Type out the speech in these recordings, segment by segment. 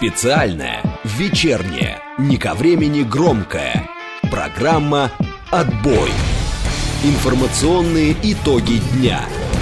Специальная, вечерняя, не ко времени громкая. Программа «Отбой». Информационные итоги дня.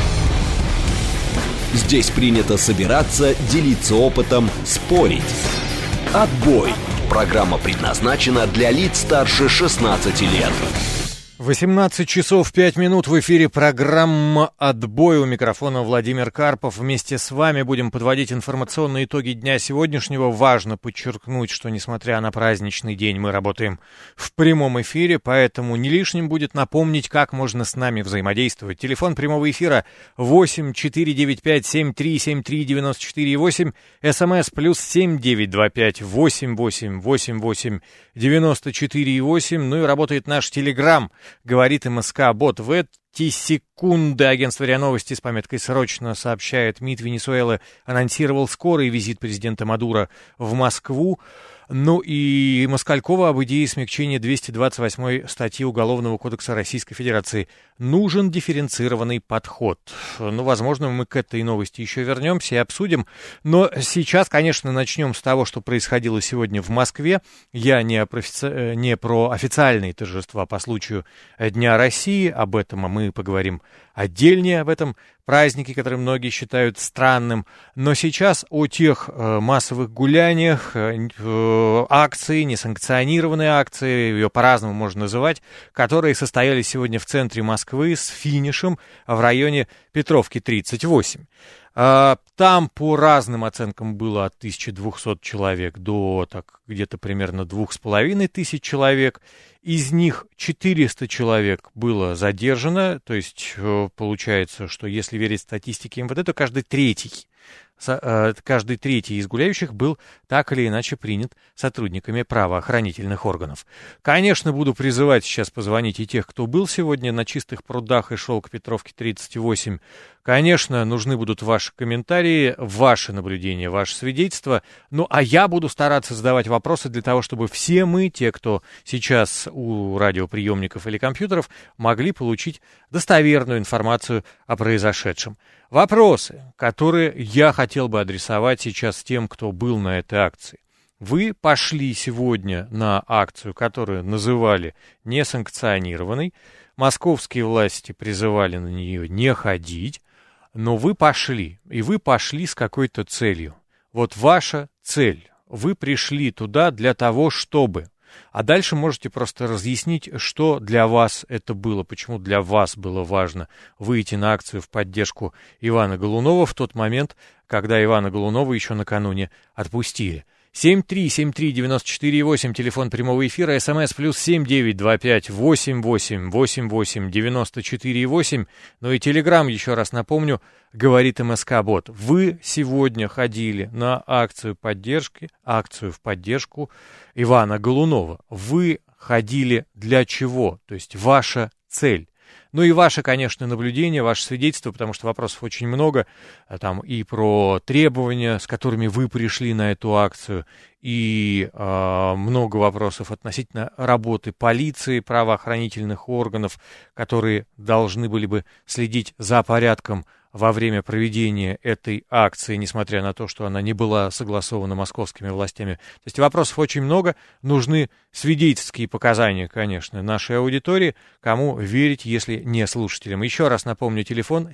Здесь принято собираться, делиться опытом, спорить. «Отбой». Программа предназначена для лиц старше 16 лет. 18 часов 5 минут в эфире программа «Отбой». У микрофона Владимир Карпов. Вместе с вами будем подводить информационные итоги дня сегодняшнего. Важно подчеркнуть, что несмотря на праздничный день, мы работаем в прямом эфире, поэтому не лишним будет напомнить, как можно с нами взаимодействовать. Телефон прямого эфира 8 495 7373 94 8, СМС +7 925 88 88 94 8. Ну и работает наш Телеграм. Говорит МСК-бот. В эти секунды агентство РИА Новости с пометкой «Срочно» сообщает: МИД Венесуэлы анонсировал скорый визит президента Мадуро в Москву. Ну и Москалькова об идее смягчения 228 статьи Уголовного кодекса Российской Федерации. Нужен дифференцированный подход. Ну, возможно, мы к этой новости еще вернемся и обсудим. Но сейчас, конечно, начнем с того, что происходило сегодня в Москве. Я не про официальные торжества по случаю Дня России. Об этом мы поговорим отдельнее, об этом празднике, который многие считают странным. Но сейчас о тех массовых гуляниях, акции, несанкционированные акции, ее по-разному можно называть, которые состоялись сегодня в центре Москвы с финишем в районе Петровки 38. Там по разным оценкам было от 1200 человек до где-то примерно 2500 человек. Из них 400 человек было задержано, то есть получается, что если верить статистике МВД, то каждый третий из гуляющих был так или иначе принят сотрудниками правоохранительных органов. Конечно, буду призывать сейчас позвонить и тех, кто был сегодня на Чистых прудах и шел к Петровке 38. Конечно, нужны будут ваши комментарии, ваши наблюдения, ваши свидетельства. Ну, а я буду стараться задавать вопросы для того, чтобы все мы, те, кто сейчас у радиоприемников или компьютеров, могли получить достоверную информацию о произошедшем. Вопросы, которые я хотел бы адресовать сейчас тем, кто был на этой акции. Вы пошли сегодня на акцию, которую называли несанкционированной. Московские власти призывали на нее не ходить, но вы пошли, и вы пошли с какой-то целью. Вот ваша цель. Вы пришли туда для того, чтобы... А дальше можете просто разъяснить, что для вас это было, почему для вас было важно выйти на акцию в поддержку Ивана Голунова в тот момент, когда Ивана Голунова еще накануне отпустили. 7373948, телефон прямого эфира, СМС +7 925 88 88 94 8. Ну и Телеграм, еще раз напомню, говорит МСК-бот. Вы сегодня ходили на акцию в поддержку Ивана Голунова. Вы ходили для чего? То есть ваша цель. Ну и ваше, конечно, наблюдение, ваше свидетельство, потому что вопросов очень много, там и про требования, с которыми вы пришли на эту акцию, и много вопросов относительно работы полиции, правоохранительных органов, которые должны были бы следить за порядком во время проведения этой акции, несмотря на то, что она не была согласована московскими властями. То есть вопросов очень много, нужны свидетельские показания, конечно, нашей аудитории, кому верить, если не слушателям. Еще раз напомню, телефон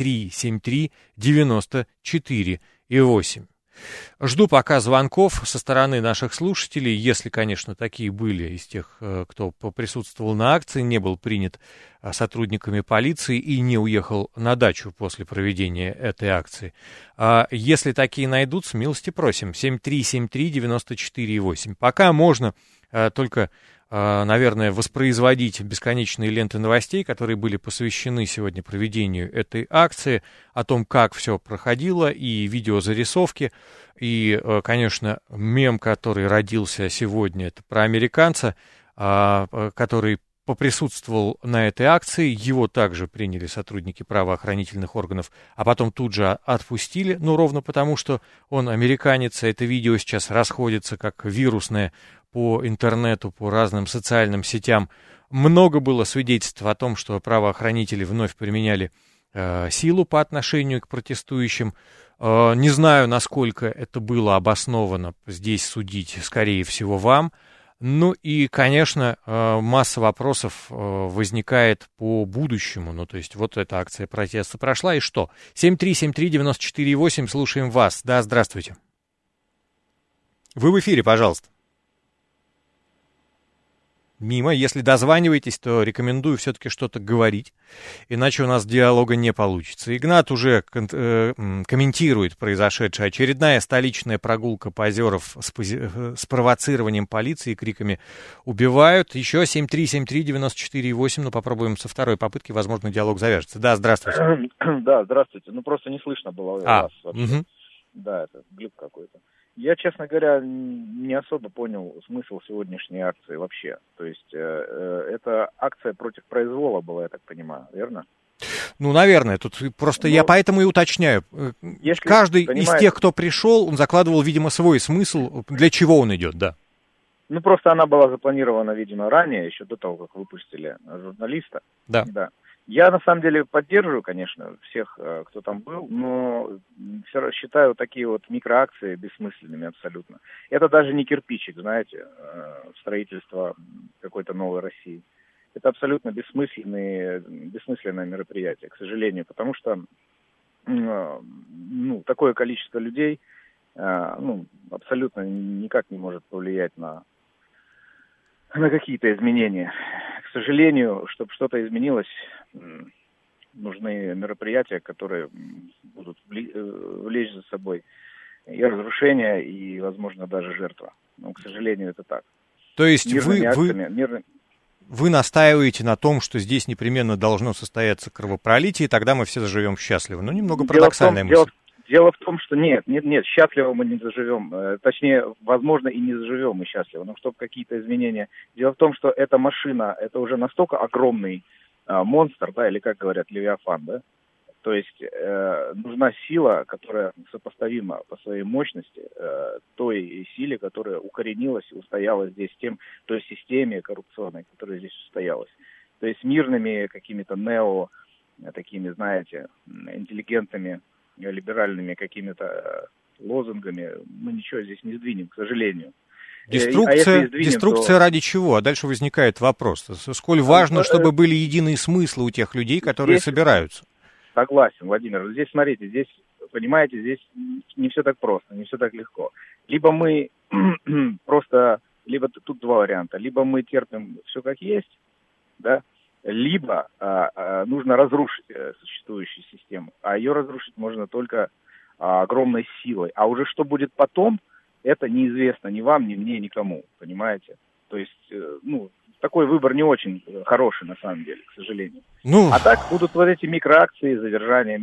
7373948. Жду пока звонков со стороны наших слушателей, если, конечно, такие были из тех, кто присутствовал на акции, не был принят сотрудниками полиции и не уехал на дачу после проведения этой акции. Если такие найдутся, милости просим. 7373948. Пока можно только, наверное, воспроизводить бесконечные ленты новостей, которые были посвящены сегодня проведению этой акции, о том, как все проходило, и видеозарисовки, и, конечно, мем, который родился сегодня, это про американца, который поприсутствовал на этой акции, его также приняли сотрудники правоохранительных органов, а потом тут же отпустили, ну, ровно потому, что он американец, а это видео сейчас расходится как вирусное по интернету, по разным социальным сетям. Много было свидетельств о том, что правоохранители вновь применяли силу по отношению к протестующим. Не знаю, насколько это было обосновано, здесь судить, скорее всего, вам. Ну и, конечно, масса вопросов возникает по будущему. Ну, то есть вот эта акция протеста прошла, и что? 7373948, слушаем вас. Да, здравствуйте. Вы в эфире, пожалуйста. Мимо. Если дозваниваетесь, то рекомендую все-таки что-то говорить, иначе у нас диалога не получится. Игнат уже комментирует произошедшее. Очередная столичная прогулка позеров с провоцированием полиции и криками «убивают». Еще 7373948, ну попробуем со второй попытки, возможно, диалог завяжется. Да, здравствуйте. Да, здравствуйте. Ну просто не слышно было вас вообще. Угу. Да, это глюк какой-то. Я, честно говоря, не особо понял смысл сегодняшней акции вообще. То есть это акция против произвола была, я так понимаю, верно? Ну, наверное, тут просто я поэтому и уточняю. Каждый из тех, кто пришел, он закладывал, видимо, свой смысл, для чего он идет, да. Ну, просто она была запланирована, видимо, ранее, еще до того, как выпустили журналиста. Да. Я, на самом деле, поддерживаю, конечно, всех, кто там был, но все равно считаю такие вот микроакции бессмысленными абсолютно. Это даже не кирпичик, знаете, строительство какой-то новой России. Это абсолютно бессмысленное мероприятие, к сожалению, потому что такое количество людей абсолютно никак не может повлиять на какие-то изменения. К сожалению, чтобы что-то изменилось, нужны мероприятия, которые будут влечь за собой и разрушение, и, возможно, даже жертва. Но, к сожалению, это так. То есть вы настаиваете на том, что здесь непременно должно состояться кровопролитие, и тогда мы все заживем счастливо. Ну, немного парадоксальная мысль. Дело в том, что нет, счастливо мы не заживем. Точнее, возможно, и не заживем мы счастливо, но чтобы какие-то изменения. Дело в том, что эта машина, это уже настолько огромный монстр, да, или, как говорят, левиафан, да. То есть нужна сила, которая сопоставима по своей мощности той силе, которая укоренилась и устояла здесь, той системе коррупционной, которая здесь устоялась. То есть мирными какими-то такими, знаете, интеллигентными, либеральными какими-то лозунгами мы ничего здесь не сдвинем, к сожалению. Деструкция ради чего? А дальше возникает вопрос. Сколь важно, чтобы были единые смыслы у тех людей, которые собираются? Согласен, Владимир. Здесь, смотрите, понимаете, здесь не все так просто, не все так легко. Либо мы либо тут два варианта. Либо мы терпим все как есть, да, либо нужно разрушить существующую систему. А ее разрушить можно только огромной силой. А уже что будет потом, это неизвестно ни вам, ни мне, никому, понимаете? То есть, такой выбор не очень хороший, на самом деле, к сожалению. А так будут вот эти микроакции задержания.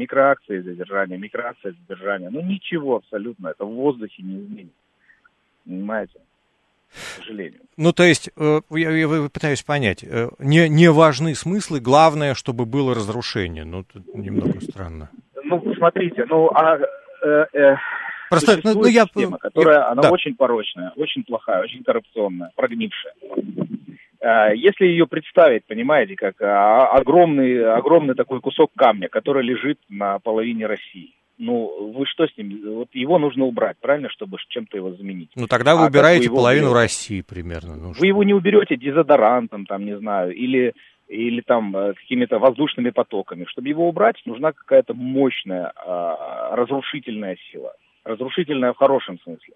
Ничего абсолютно, это в воздухе не изменится. Понимаете? К сожалению. То есть, я пытаюсь понять, не важны смыслы, главное, чтобы было разрушение. Тут немного странно. Смотрите, просто, система, которая, она очень порочная, очень плохая, очень коррупционная, прогнившая. Если ее представить, понимаете, как огромный такой кусок камня, который лежит на половине России. Вы что с ним? Вот его нужно убрать, правильно, чтобы чем-то его заменить. Тогда вы убираете половину России примерно. Вы его не уберете дезодорантом, не знаю, или там какими-то воздушными потоками. Чтобы его убрать, нужна какая-то мощная разрушительная сила. Разрушительная в хорошем смысле.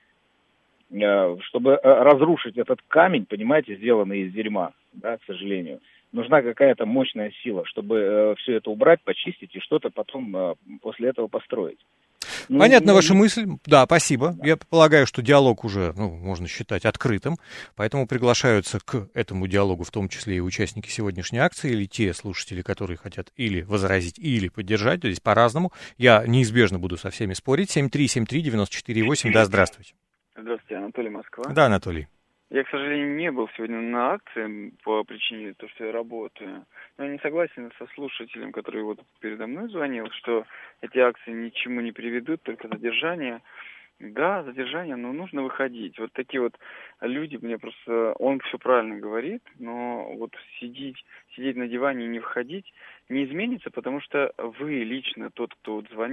Чтобы разрушить этот камень, понимаете, сделанный из дерьма, да, к сожалению, нужна какая-то мощная сила, чтобы все это убрать, почистить и что-то потом после этого построить. Понятна ваша мысль. Да, спасибо. Да. Я полагаю, что диалог уже, можно считать, открытым, поэтому приглашаются к этому диалогу в том числе и участники сегодняшней акции, или те слушатели, которые хотят или возразить, или поддержать, то есть по-разному. Я неизбежно буду со всеми спорить. 7373948. Да, здравствуйте. Здравствуйте, Анатолий, Москва. Да, Анатолий. Я, к сожалению, не был сегодня на акции по причине того, что я работаю. Но я не согласен со слушателем, который передо мной звонил, что эти акции ничему не приведут, только задержание. Да, задержание, но нужно выходить. Вот такие люди, мне просто... Он все правильно говорит, но сидеть на диване и не выходить не изменится, потому что вы лично, тот, кто звонил,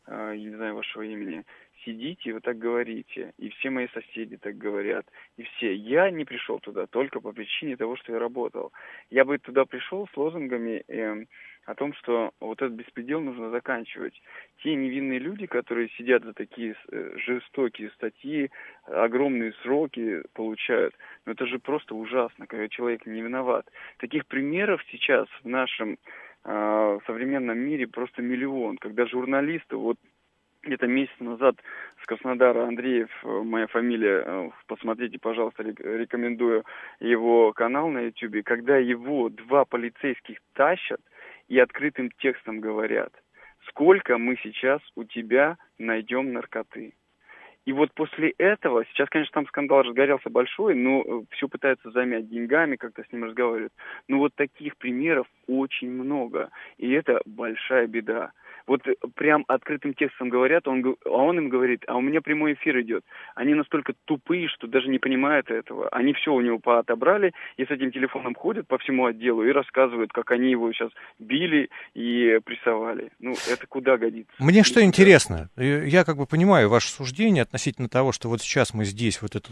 я не знаю вашего имени, сидите и вы так говорите, и все мои соседи так говорят, и все. Я не пришел туда только по причине того, что я работал. Я бы туда пришел с лозунгами о том, что вот этот беспредел нужно заканчивать. Те невинные люди, которые сидят за такие жестокие статьи, огромные сроки получают, ну это же просто ужасно, когда человек не виноват. Таких примеров сейчас в нашем современном мире просто миллион, когда журналисты, вот где-то месяц назад с Краснодара Андреев, моя фамилия, посмотрите, пожалуйста, рекомендую его канал на YouTube, когда его 2 полицейских тащат и открытым текстом говорят, сколько мы сейчас у тебя найдем наркоты. И вот после этого, сейчас, конечно, там скандал разгорелся большой, но все пытаются замять деньгами, как-то с ним разговаривают. Но вот таких примеров очень много, и это большая беда. Вот прям открытым текстом говорят, он им говорит, а у меня прямой эфир идет. Они настолько тупые, что даже не понимают этого. Они все у него поотобрали и с этим телефоном ходят по всему отделу и рассказывают, как они его сейчас били и прессовали. Ну, это куда годится? Мне что интересно, я как бы понимаю ваше суждение относительно того, что вот сейчас мы здесь вот эту,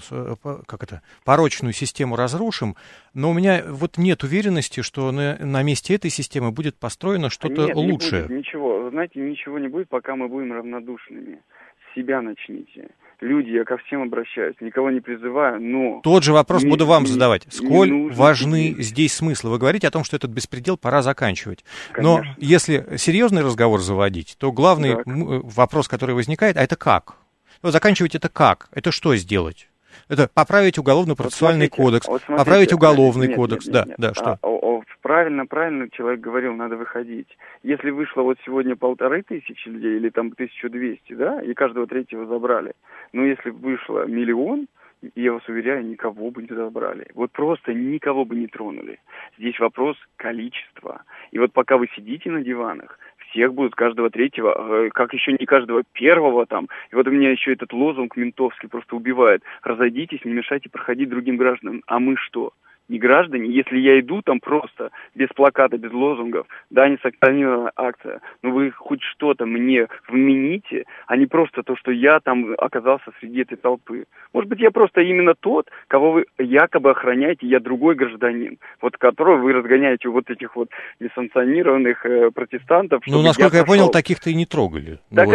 порочную систему разрушим, но у меня вот нет уверенности, что на месте этой системы будет построено что-то лучшее. Не будет ничего. Вы знаете, ничего не будет, пока мы будем равнодушными. С себя начните. Люди, я ко всем обращаюсь, никого не призываю, но... Тот же вопрос буду вам задавать. Сколь важны здесь смыслы? Вы говорите о том, что этот беспредел пора заканчивать. Конечно. Но если серьезный разговор заводить, то главный вопрос, который возникает, а это как? Ну, заканчивать это как? Это что сделать? Это поправить уголовно-процессуальный кодекс, поправить уголовный кодекс. Нет. Что? Правильно человек говорил, надо выходить. Если вышло вот сегодня 1500 людей или там 1200, да, и каждого третьего забрали. Но если вышло 1 миллион, я вас уверяю, никого бы не забрали. Вот просто никого бы не тронули. Здесь вопрос количества. И вот пока вы сидите на диванах, всех будут, каждого третьего, как еще не каждого первого там. И вот у меня еще этот лозунг ментовский просто убивает. Разойдитесь, не мешайте проходить другим гражданам. А мы что? Не граждане? Если я иду там просто, без плаката, без лозунгов, да, несанкционированная акция, но вы хоть что-то мне вмените, а не просто то, что я там оказался среди этой толпы. Может быть, я просто именно тот, кого вы якобы охраняете, я другой гражданин, вот которого вы разгоняете вот этих вот несанкционированных протестантов. Ну, насколько я понял, таких-то и не трогали.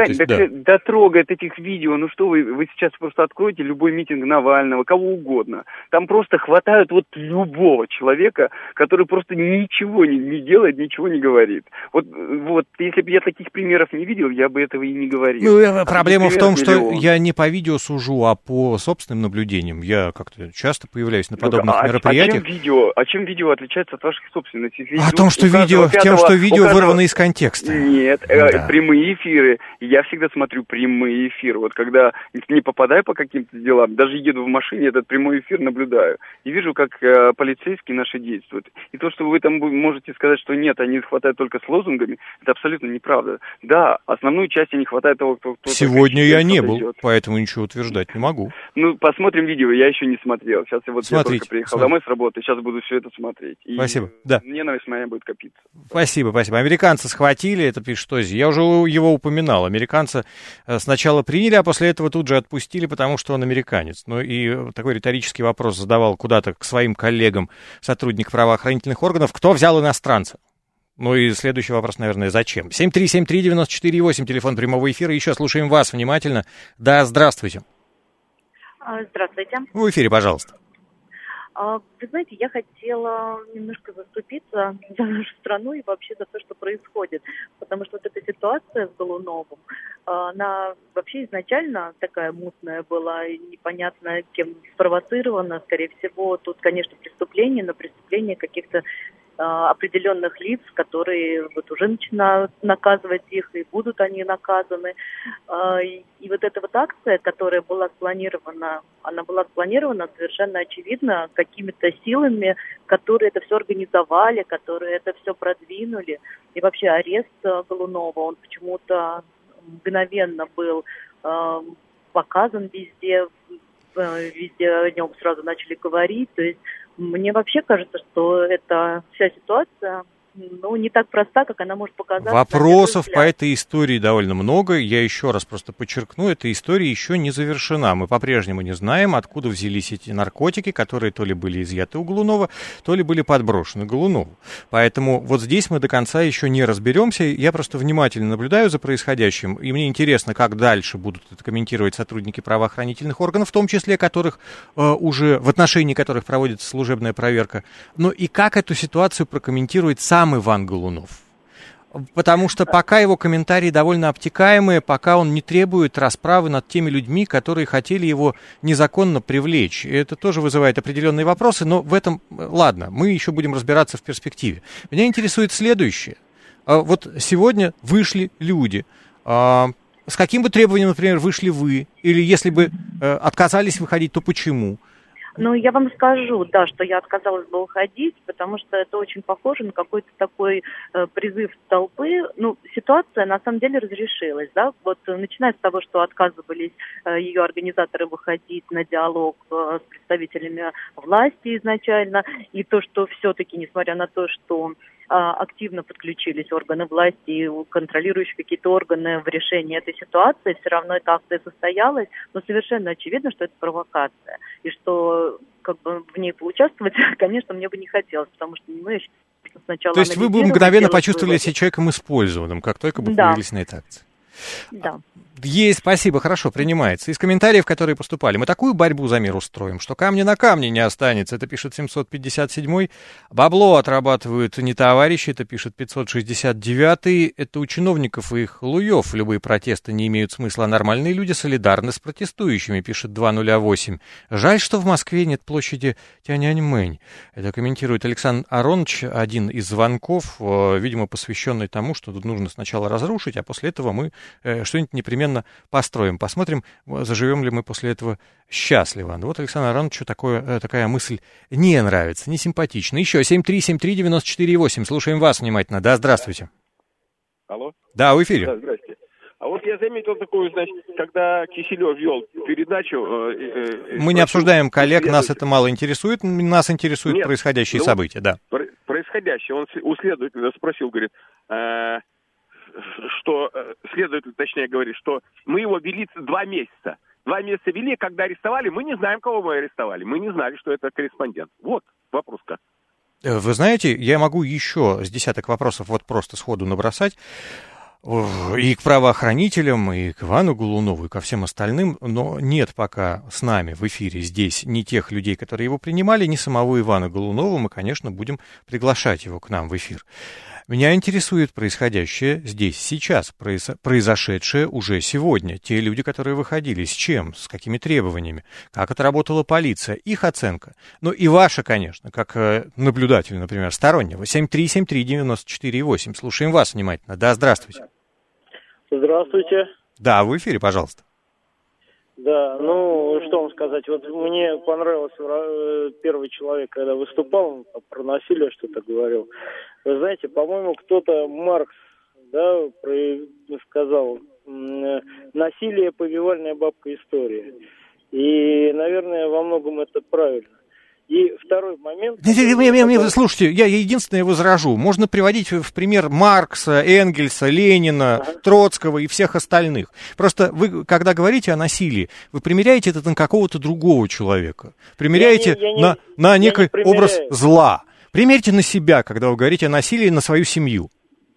Да трогает этих видео, ну что вы сейчас просто откроете любой митинг Навального, кого угодно. Там просто хватают вот любого человека, который просто ничего не делает, ничего не говорит. Вот, если бы я таких примеров не видел, я бы этого и не говорил. Ну, проблема в том, что я не по видео сужу, а по собственным наблюдениям. Я как-то часто появляюсь на подобных мероприятиях. Чем видео отличается от ваших собственных? Тем, что видео вырвано из контекста. Нет, прямые эфиры. Я всегда смотрю прямые эфиры. Вот когда не попадаю по каким-то делам, даже еду в машине, этот прямой эфир наблюдаю. И вижу, как полицейские наши действуют. И то, что вы там можете сказать, что нет, они хватают только с лозунгами, это абсолютно неправда. Да, основную часть не хватает того, кто... Сегодня я не был, поэтому ничего утверждать не могу. Ну, посмотрим видео, я еще не смотрел. Сейчас я только приехал домой с работы, сейчас буду все это смотреть. И спасибо. Да. Ненависть моя будет копиться. Спасибо. Американца схватили, это пишет Ози. Я уже его упоминал. Американца сначала приняли, а после этого тут же отпустили, потому что он американец. Ну и такой риторический вопрос задавал куда-то к своим коллегам, сотрудник правоохранительных органов. Кто взял иностранца? Ну и следующий вопрос, наверное, зачем? 7373948, телефон прямого эфира. Еще слушаем вас внимательно. Да, здравствуйте. Здравствуйте. В эфире, пожалуйста. Вы знаете, я хотела немножко заступиться за нашу страну и вообще за то, что происходит. Потому что вот эта ситуация с Голуновым, она вообще изначально такая мутная была, и непонятно кем спровоцирована. Скорее всего, тут, конечно, преступление, но преступление каких-то определенных лиц, которые вот уже начинают наказывать их, и будут они наказаны. И вот эта вот акция, которая была спланирована, она была спланирована совершенно очевидно какими-то силами, которые это все организовали, которые это все продвинули. И вообще арест Голунова, он почему-то мгновенно был показан везде о нем сразу начали говорить. То есть мне вообще кажется, что эта вся ситуация не так проста, как она может показаться. Вопросов по этой истории довольно много. Я еще раз просто подчеркну, эта история еще не завершена. Мы по-прежнему не знаем, откуда взялись эти наркотики, которые то ли были изъяты у Голунова, то ли были подброшены Голунову. Поэтому вот здесь мы до конца еще не разберемся. Я просто внимательно наблюдаю за происходящим, и мне интересно, как дальше будут это комментировать сотрудники правоохранительных органов, в том числе которых в отношении которых проводится служебная проверка. Но и как эту ситуацию прокомментирует сам Иван Голунов. Потому что пока его комментарии довольно обтекаемые, пока он не требует расправы над теми людьми, которые хотели его незаконно привлечь. И это тоже вызывает определенные вопросы, но в этом, ладно, мы еще будем разбираться в перспективе. Меня интересует следующее. Вот сегодня вышли люди. С каким бы требованием, например, вышли вы? Или если бы отказались выходить, то почему? Я вам скажу, да, что я отказалась бы уходить, потому что это очень похоже на какой-то такой призыв толпы. Ситуация на самом деле разрешилась, да, вот начиная с того, что отказывались ее организаторы выходить на диалог с представителями власти изначально, и то, что все-таки, несмотря на то, что активно подключились органы власти и контролирующие какие-то органы в решении этой ситуации, все равно эта акция состоялась, но совершенно очевидно, что это провокация, и что в ней поучаствовать, конечно, мне бы не хотелось, потому что я сначала... То есть вы бы мгновенно почувствовали себя человеком использованным, как только бы появились на этой акции? Да. Есть, спасибо, хорошо, принимается. Из комментариев, которые поступали, мы такую борьбу за мир устроим, что камня на камне не останется, это пишет 757-й. Бабло отрабатывают не товарищи, это пишет 569-й. Это у чиновников и их луев любые протесты не имеют смысла, а нормальные люди солидарны с протестующими, пишет 208. Жаль, что в Москве нет площади Тяньаньмэнь. Это комментирует Александр Аронович, один из звонков, видимо, посвященный тому, что тут нужно сначала разрушить, а после этого мы что-нибудь непременно построим. Посмотрим, заживем ли мы после этого счастливо. Вот Александру Ароновичу такая мысль не нравится, не симпатична. Еще 7373948. Слушаем вас внимательно. Да, здравствуйте. Алло? Да, в эфире. Да, здрасте. А вот я заметил такую, когда Киселев вел передачу... Мы не обсуждаем коллег, нас это мало интересует, нас интересуют происходящие события, да. Происходящее. Он у следователя спросил, говорит... что следователь, точнее, говорит, что мы его вели 2 месяца. 2 месяца вели, когда арестовали, мы не знаем, кого мы арестовали. Мы не знали, что это корреспондент. Вот вопрос-ка. Вы знаете, я могу еще с десяток вопросов вот просто сходу набросать. И к правоохранителям, и к Ивану Голунову, и ко всем остальным, но нет пока с нами в эфире здесь ни тех людей, которые его принимали, ни самого Ивана Голунова. Мы, конечно, будем приглашать его к нам в эфир. Меня интересует происходящее здесь, сейчас, произошедшее уже сегодня. Те люди, которые выходили, с чем, с какими требованиями, как отработала полиция, их оценка. Ну и ваша, конечно, как наблюдателя, например, стороннего. 7373948. Слушаем вас внимательно. Да, здравствуйте. Здравствуйте. Да, в эфире, пожалуйста. Да, что вам сказать, вот мне понравился первый человек, когда выступал, он про насилие что-то говорил. Вы знаете, по-моему, кто-то, Маркс, да, сказал, насилие — повивальная бабка истории. И, наверное, во многом это правильно. И второй момент... Слушайте, я единственное возражу. Можно приводить в пример Маркса, Энгельса, Ленина, Троцкого и всех остальных. Просто вы, когда говорите о насилии, вы примеряете это на какого-то другого человека. Примеряете на некий образ зла. Примерьте на себя, когда вы говорите о насилии, на свою семью.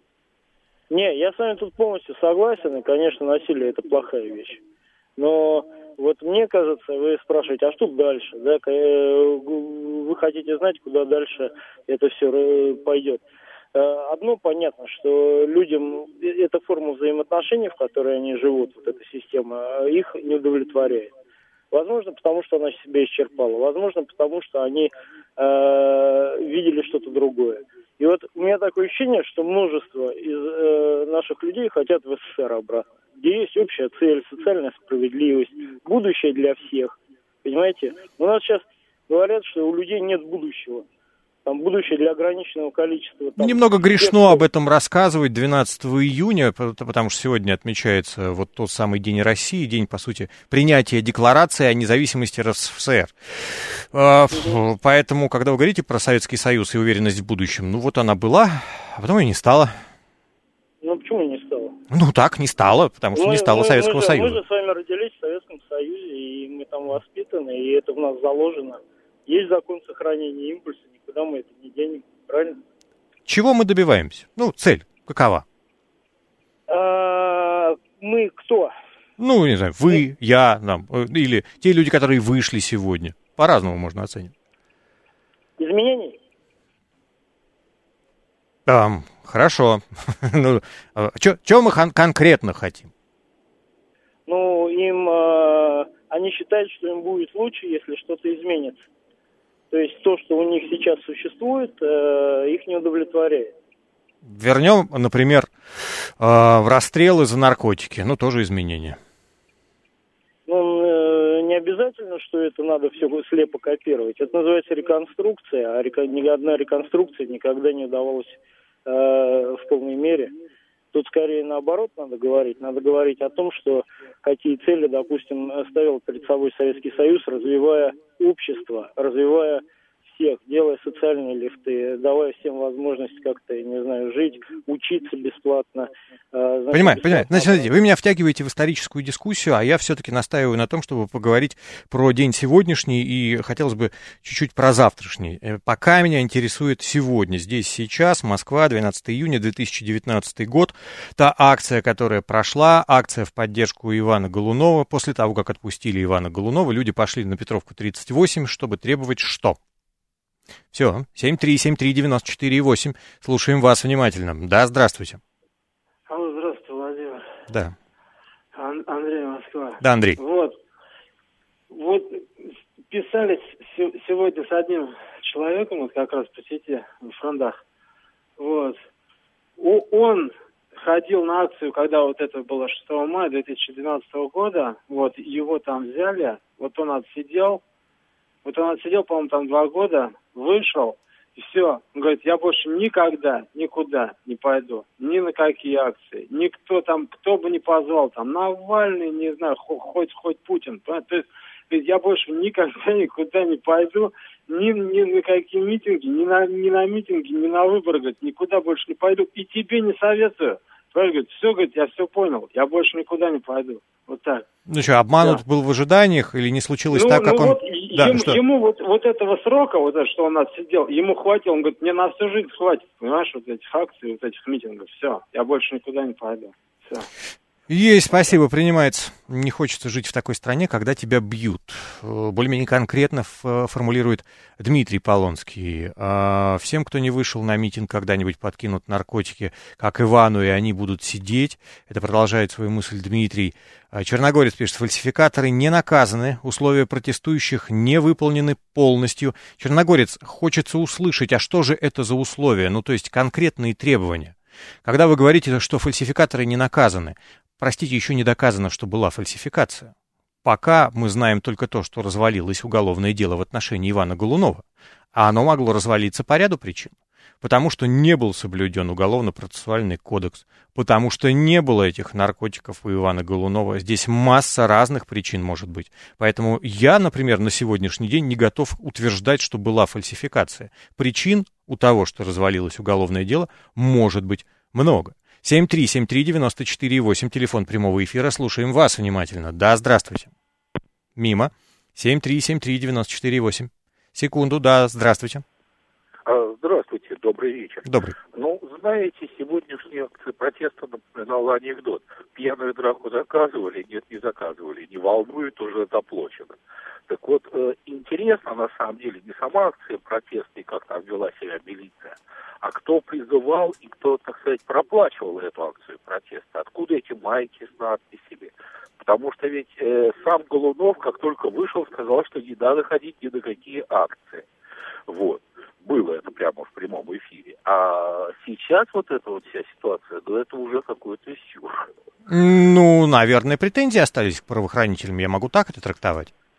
Не, я с вами тут полностью согласен, и, конечно, насилие — это плохая вещь. Но... Вот мне кажется, вы спрашиваете, а что дальше? Да? Вы хотите знать, куда дальше это все пойдет. Одно понятно, что людям эта форма взаимоотношений, в которой они живут, вот эта система, их не удовлетворяет. Возможно, потому что она себя исчерпала. Возможно, потому что они видели что-то другое. И вот у меня такое ощущение, что множество из наших людей хотят в СССР обратно, где есть общая цель, социальная справедливость, будущее для всех. Понимаете? У нас сейчас говорят, что у людей нет будущего. там будущее для ограниченного количества. Там, немного грешно об этом рассказывать 12 июня, потому что сегодня отмечается вот тот самый День России, день, по сути, принятия декларации о независимости РСФСР. Поэтому, когда вы говорите про Советский Союз и уверенность в будущем, ну вот она была, а потом и не стала. Ну, почему не стало? Ну, так, не стало, потому что не стало Советского Союза. Мы же с вами родились в Советском Союзе, и мы там воспитаны, и это в нас заложено. Есть закон сохранения импульса, никуда мы это не денем, правильно? Чего мы добиваемся? Ну, цель какова? Мы кто? Ну, не знаю, вы, я, или те люди, которые вышли сегодня. По-разному можно оценить. Изменений? Хорошо. Ну, чего мы конкретно хотим? Ну, они считают, что им будет лучше, если что-то изменится. То есть то, что у них сейчас существует, их не удовлетворяет. Вернем, например, в расстрелы за наркотики. Ну, тоже изменения. Ну, не обязательно, что это надо все слепо копировать. Это называется реконструкция, а ни одна реконструкция никогда не удавалась в полной мере. Тут скорее наоборот надо говорить. Надо говорить о том, что какие цели, допустим, ставил перед собой Советский Союз, развивая общество, развивая всех, делая социальные лифты, давая всем возможность как-то, не знаю, жить, учиться бесплатно. Понимаю. Значит, смотрите, вы меня втягиваете в историческую дискуссию, а я все-таки настаиваю на том, чтобы поговорить про день сегодняшний, и хотелось бы чуть-чуть про завтрашний. Пока меня интересует сегодня, здесь, сейчас, Москва, 12 июня 2019 год. Та акция, которая прошла, акция в поддержку Ивана Голунова. После того, как отпустили Ивана Голунова, люди пошли на Петровку 38, чтобы требовать что? Все, 7373948. Слушаем вас внимательно. Да, здравствуйте. Алло, здравствуйте, Владимир. Да. Андрей, Москва. Да, Андрей. Вот писали сегодня с одним человеком, вот как раз по сети, в фрондах. Вот. Он ходил на акцию, когда вот это было 6 мая 2012 года. Вот, его там взяли. Вот он отсидел, по-моему, там 2 года, вышел, и все. Он говорит, я больше никогда, никуда не пойду, ни на какие акции. Никто там, кто бы ни позвал, там, Навальный, не знаю, хоть Путин. То есть, я больше никогда никуда не пойду, ни на какие митинги, ни на митинги, ни на выборы, говорит, никуда больше не пойду. И тебе не советую. Говорит, все, говорит, я все понял, я больше никуда не пойду. Вот так. Ну что, обманут был в ожиданиях или не случилось так, как он... Вот, ему вот этого срока, вот это, что он отсидел, ему хватило, он говорит, мне на всю жизнь хватит, понимаешь, вот этих акций, вот этих митингов, все, я больше никуда не пойду, все. Есть, спасибо, принимается. Не хочется жить в такой стране, когда тебя бьют. Более-менее конкретно формулирует Дмитрий Полонский. Всем, кто не вышел на митинг, когда-нибудь подкинут наркотики, как Ивану, и они будут сидеть. Это продолжает свою мысль Дмитрий. Черногорец пишет, фальсификаторы не наказаны, условия протестующих не выполнены полностью. Черногорец, хочется услышать, а что же это за условия? Ну, то есть конкретные требования. Когда вы говорите, что фальсификаторы не наказаны, простите, еще не доказано, что была фальсификация. Пока мы знаем только то, что развалилось уголовное дело в отношении Ивана Голунова. А оно могло развалиться по ряду причин. Потому что не был соблюден уголовно-процессуальный кодекс. Потому что не было этих наркотиков у Ивана Голунова. Здесь масса разных причин может быть. Поэтому я, например, на сегодняшний день не готов утверждать, что была фальсификация. Причин у того, что развалилось уголовное дело, может быть много. 7373948, телефон прямого эфира. Слушаем вас внимательно. Да, здравствуйте. Мимо. 7373948. Секунду, да, здравствуйте. Здравствуйте, добрый вечер. Добрый. Ну, знаете, сегодняшняя акция протеста напоминала анекдот. Пьяную драку заказывали, нет, не заказывали. Не волнует, уже заплачено. Так вот, интересно, на самом деле, не сама акция протеста и как там вела себя милиция, а кто призывал и кто, так сказать, проплачивал эту акцию протеста. Откуда эти майки с надписями? Потому что ведь сам Голунов, как только вышел, сказал, что не надо ходить ни на какие акции. Вот. Было это прямо в прямом эфире. А сейчас вот эта вот вся ситуация, ну, это уже какой-то сюр. Ну, наверное, претензии остались к правоохранителям. Я могу так это трактовать?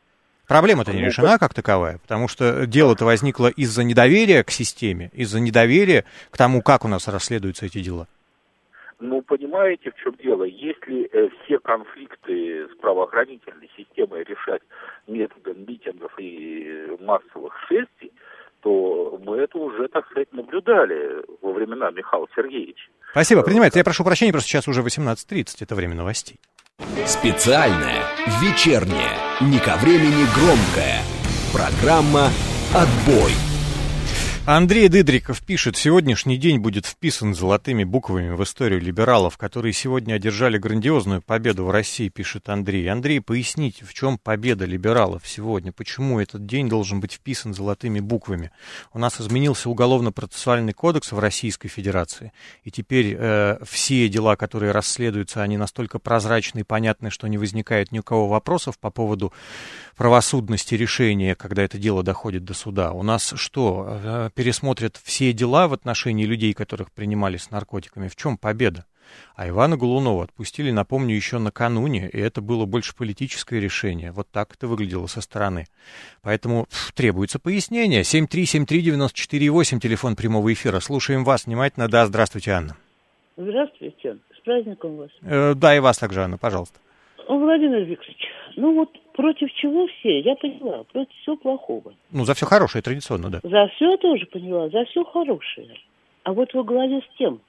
Проблема-то не решена как таковая, потому что дело-то возникло из-за недоверия к системе, из-за недоверия к тому, как у нас расследуются эти дела. Ну, понимаете, в чем дело? Если все конфликты с правоохранительной системой решать методом митингов и массовых шествий, то мы это уже, так сказать, наблюдали во времена Михаила Сергеевича. Спасибо, принимается. Я прошу прощения, просто сейчас уже 18:30, это время новостей. Специальная, вечерняя, не ко времени громкая. Программа «Отбой». Андрей Дыдриков пишет: сегодняшний день будет вписан золотыми буквами в историю либералов, которые сегодня одержали грандиозную победу в России, пишет Андрей. Андрей, поясните, в чем победа либералов сегодня? Почему этот день должен быть вписан золотыми буквами? У нас изменился уголовно-процессуальный кодекс в Российской Федерации, и теперь все дела, которые расследуются, они настолько прозрачны и понятны, что не возникает ни у кого вопросов по поводу правосудности решения, когда это дело доходит до суда. У нас что, пересмотрят все дела в отношении людей, которых принимали с наркотиками? В чем победа? А Ивана Голунова отпустили, напомню, еще накануне, и это было больше политическое решение. Вот так это выглядело со стороны. Поэтому требуется пояснение. 7373948, телефон прямого эфира. Слушаем вас внимательно. Да, здравствуйте, Анна. Здравствуйте. С праздником вас. Да, и вас также, Анна, пожалуйста. Владимир Викторович, ну вот против чего все? Я поняла, против всего плохого. Ну, за все хорошее, традиционно, да. За все я тоже поняла, за все хорошее. А вот во главе с тем,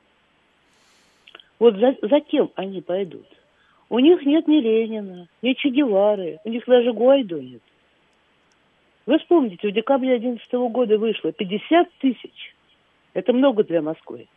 вот за кем они пойдут? У них нет ни Ленина, ни Че Гевары, у них даже Гуайдо нет. Вы вспомните, в декабре 2011 года вышло 50 тысяч. Это много для Москвы.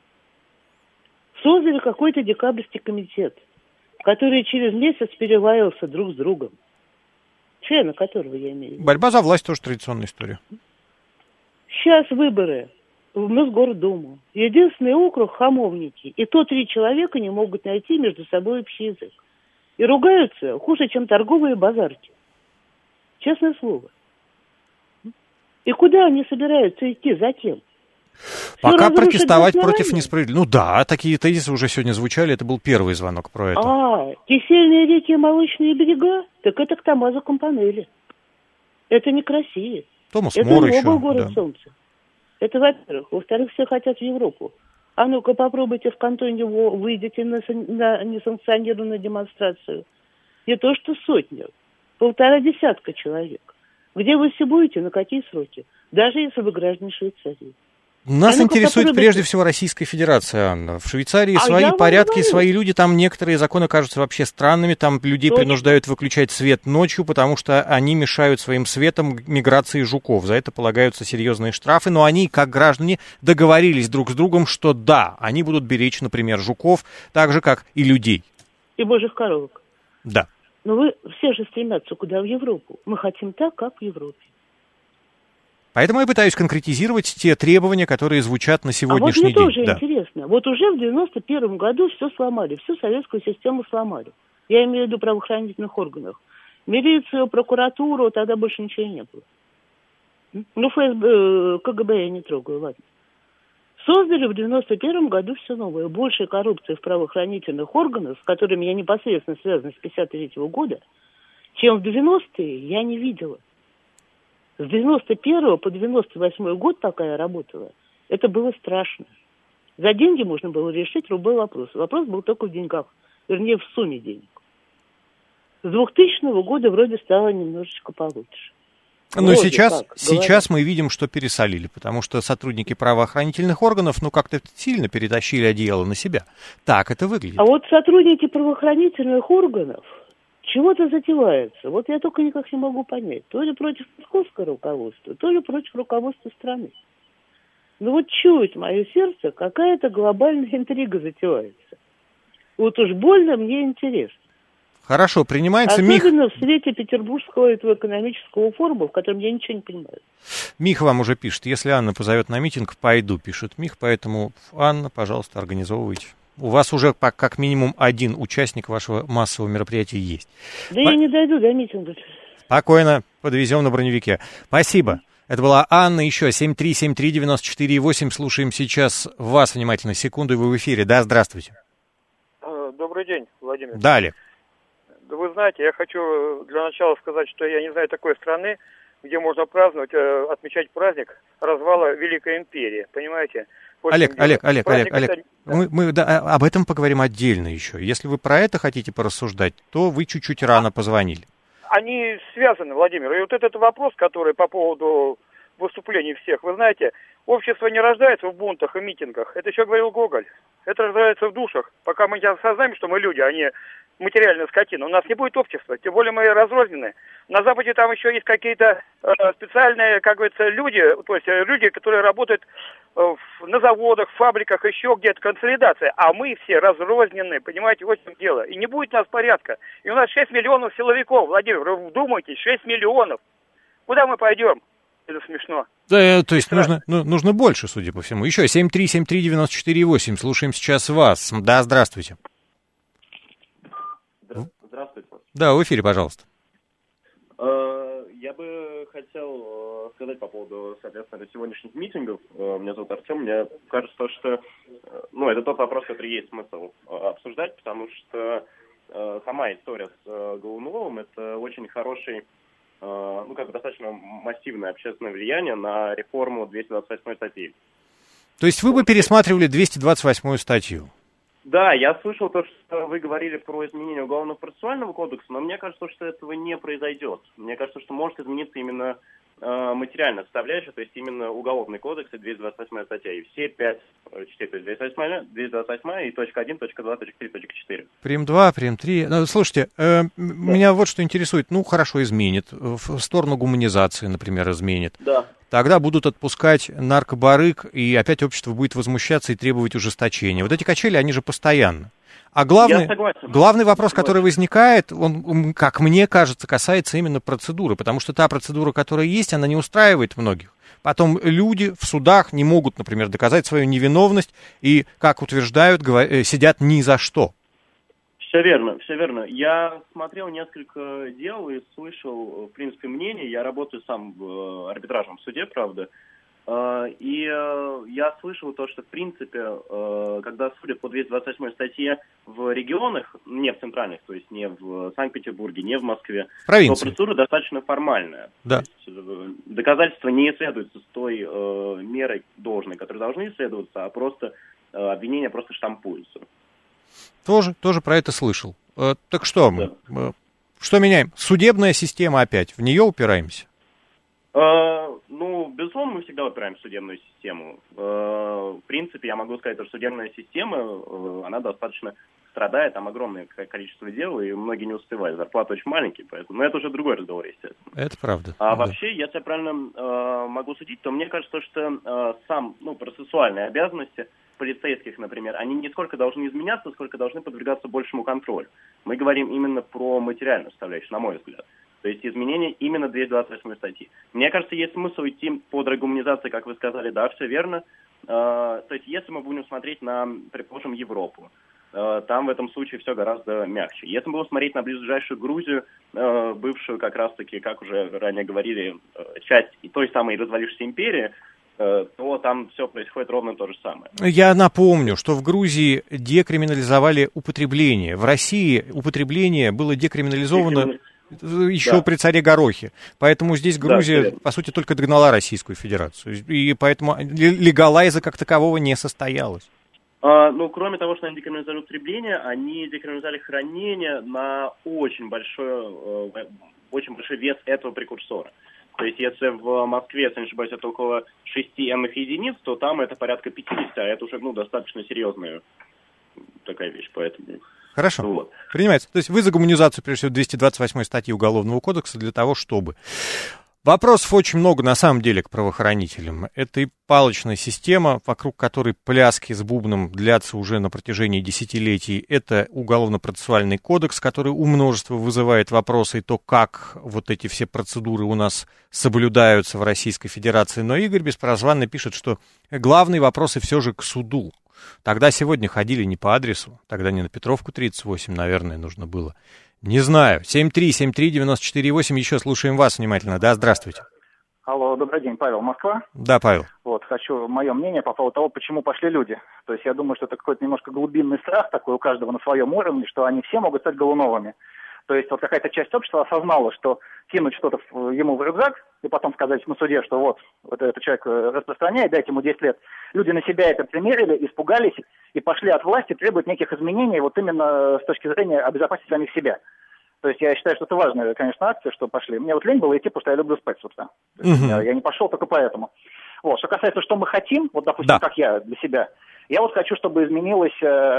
Создали какой-то декабрьский комитет, который через месяц переваивался друг с другом. Члены которого я имею в виду. Борьба за власть тоже традиционная история. Сейчас выборы в Мосгордуму. Единственный округ — Хамовники. И то 3 человека не могут найти между собой общий язык. И ругаются хуже, чем торговые базарки. Честное слово. И куда они собираются идти? Затем? Пока протестовать против несправедливости. Ну да, такие тезисы уже сегодня звучали, это был первый звонок про это. Кисельные реки и молочные берега? Так это к Томмазо Кампанелли. Это не к России. Томас это Мор еще. Это город да. солнца. Это во-первых. Во-вторых, все хотят в Европу. А ну-ка попробуйте в кантоне выйдете на несанкционированную демонстрацию. Не то что сотня, 1,5 десятка человек. Где вы все будете, на какие сроки? Даже если вы граждане Швейцарии. Нас интересует прежде всего Российская Федерация, Анна. В Швейцарии свои порядки, свои люди, там некоторые законы кажутся вообще странными, там людей принуждают выключать свет ночью, потому что они мешают своим светом миграции жуков. За это полагаются серьезные штрафы, но они, как граждане, договорились друг с другом, что да, они будут беречь, например, жуков, так же, как и людей. И божьих коровок. Да. Но вы все же стремятся куда? В Европу. Мы хотим так, как в Европе. Поэтому я пытаюсь конкретизировать те требования, которые звучат на сегодняшний день. Вот мне тоже интересно. Вот уже в 91 году все сломали, всю советскую систему сломали. Я имею в виду правоохранительных органов. Милицию, прокуратуру, тогда больше ничего не было. Ну, ФСБ, КГБ я не трогаю, ладно. Создали в 91 году все новое. Больше коррупции в правоохранительных органах, с которыми я непосредственно связана с 53 года, чем в 90-е я не видела. С 91 по 98 год, пока я работала, это было страшно. За деньги можно было решить любой вопрос. Вопрос был только в деньгах, вернее, в сумме денег. С 2000 года вроде стало немножечко получше. Но сейчас мы видим, что пересолили, потому что сотрудники правоохранительных органов, как-то сильно перетащили одеяло на себя. Так это выглядит. А вот сотрудники правоохранительных органов чего-то затевается. Вот я только никак не могу понять. То ли против московского руководства, то ли против руководства страны. Но вот чует мое сердце, какая-то глобальная интрига затевается. Вот уж больно мне интересно. Хорошо, принимается. Особенно в свете Петербургского этого экономического форума, в котором я ничего не понимаю. Мих вам уже пишет: если Анна позовет на митинг, пойду, пишет Мих. Поэтому, Анна, пожалуйста, организовывайте. У вас уже как минимум один участник вашего массового мероприятия есть. Да я не дойду до митинга. Спокойно, подвезем на броневике. Спасибо. Это была Анна. Еще 7373948. Слушаем сейчас вас внимательно. Секунду, и вы в эфире. Да, здравствуйте. Добрый день, Владимир. Далее. Да вы знаете, я хочу для начала сказать, что я не знаю такой страны, где можно праздновать, отмечать праздник развала Великой империи, понимаете? Олег, мы об этом поговорим отдельно еще. Если вы про это хотите порассуждать, то вы чуть-чуть рано позвонили. Они связаны, Владимир. И вот этот вопрос, который по поводу выступлений всех, вы знаете, общество не рождается в бунтах и митингах. Это еще говорил Гоголь. Это рождается в душах. Пока мы не осознаем, что мы люди, а не материальная скотина, у нас не будет общества, тем более мы разрознены. На Западе там еще есть какие-то специальные, как говорится, люди, то есть люди, которые работают на заводах, фабриках, еще где-то, консолидация. А мы все разрознены, понимаете, в этом дело. И не будет у нас порядка. И у нас 6 миллионов силовиков, Владимир, вы вдумайтесь, 6 миллионов. Куда мы пойдем? Это смешно. Да, то есть нужно больше, судя по всему. Еще 7373948. Слушаем сейчас вас. Да, здравствуйте. Здравствуйте. Да, в эфире, пожалуйста. Я бы хотел сказать по поводу, соответственно, сегодняшних митингов. Меня зовут Артем. Мне кажется, что это тот вопрос, который есть смысл обсуждать, потому что сама история с Голуновым — это очень хороший, достаточно массивное общественное влияние на реформу 228 статьи. То есть вы бы пересматривали 228 статью? Да, я слышал то, что вы говорили про изменение Уголовного процессуального кодекса, но мне кажется, что этого не произойдет. Мне кажется, что может измениться именно материальная составляющая, то есть именно Уголовный кодекс и 228 статья. И все 5 частей, то есть 228 и точка 1, точка 2, точка 3, точка 4. Прим 2, Прим 3. Слушайте, меня вот что интересует. Хорошо, изменит. В сторону гуманизации, например, изменит. Да. Тогда будут отпускать наркобарыг, и опять общество будет возмущаться и требовать ужесточения. Вот эти качели, они же постоянно. А главный вопрос, который возникает, он, как мне кажется, касается именно процедуры, потому что та процедура, которая есть, она не устраивает многих. Потом люди в судах не могут, например, доказать свою невиновность и, как утверждают, сидят ни за что. Все верно. Я смотрел несколько дел и слышал, в принципе, мнение. Я работаю сам в арбитражном суде, правда. И я слышал то, что, в принципе, когда судят по 228 статье в регионах, не в центральных, то есть не в Санкт-Петербурге, не в Москве, то процедура достаточно формальная. Да. То есть доказательства не исследуются с той мерой должной, которой должны исследоваться, а просто обвинения просто штампуются. Тоже про это слышал. Так что, что меняем? Судебная система опять, в нее упираемся? Безусловно, мы всегда упираемся в судебную систему. В принципе, я могу сказать, что судебная система, она достаточно страдает, там огромное количество дел, и многие не успевают. Зарплаты очень маленькие, поэтому. Но это уже другой разговор, естественно. Это правда. Вообще, если я правильно могу судить, то мне кажется, что процессуальные обязанности полицейских, например, они не сколько должны изменяться, сколько должны подвергаться большему контролю. Мы говорим именно про материальную составляющую, на мой взгляд. То есть изменение именно 228 статьи. Мне кажется, есть смысл идти по гуманизации, как вы сказали, да, все верно. То есть если мы будем смотреть на, предположим, Европу, там в этом случае все гораздо мягче. Если мы будем смотреть на ближайшую Грузию, бывшую как раз-таки, как уже ранее говорили, часть той самой развалившейся империи, то там все происходит ровно то же самое. Я напомню, что в Грузии декриминализовали употребление. В России употребление было декриминализовано еще при царе Горохе. Поэтому здесь Грузия, по сути, только догнала Российскую Федерацию. И поэтому легалайза как такового не состоялось. Кроме того, что они декриминализовали употребление, они декриминализовали хранение на очень большой вес этого прекурсора. То есть, если в Москве, если не ошибаюсь, это около 6 n-ных единиц, то там это порядка 50, а это уже, достаточно серьезная такая вещь, поэтому... Хорошо, принимается. То есть вы за гуманизацию, прежде всего, 228 статьи Уголовного кодекса для того, чтобы... Вопросов очень много, на самом деле, к правоохранителям. Это и палочная система, вокруг которой пляски с бубном длятся уже на протяжении десятилетий. Это уголовно-процессуальный кодекс, который у множества вызывает вопросы, и то, как вот эти все процедуры у нас соблюдаются в Российской Федерации. Но Игорь Беспрозванный пишет, что главные вопросы все же к суду. Тогда сегодня ходили не по адресу, тогда не на Петровку 38, наверное, нужно было. Не знаю. 7373948, еще слушаем вас внимательно. Да, здравствуйте. Алло, добрый день, Павел, Москва. Да, Павел. Хочу мое мнение по поводу того, почему пошли люди. То есть я думаю, что это какой-то немножко глубинный страх такой у каждого на своем уровне, что они все могут стать Голуновыми. То есть вот какая-то часть общества осознала, что кинуть что-то ему в рюкзак и потом сказать на суде, что вот этот человек распространяет, дайте ему 10 лет. Люди на себя это примерили, испугались и пошли от власти требовать неких изменений вот именно с точки зрения обезопасить самих себя. То есть я считаю, что это важная, конечно, акция, что пошли. Мне вот лень было идти, потому что я люблю спать с утра. Я не пошел только поэтому. Вот. Что касается, что мы хотим, вот, допустим, как я для себя, я вот хочу, чтобы изменилась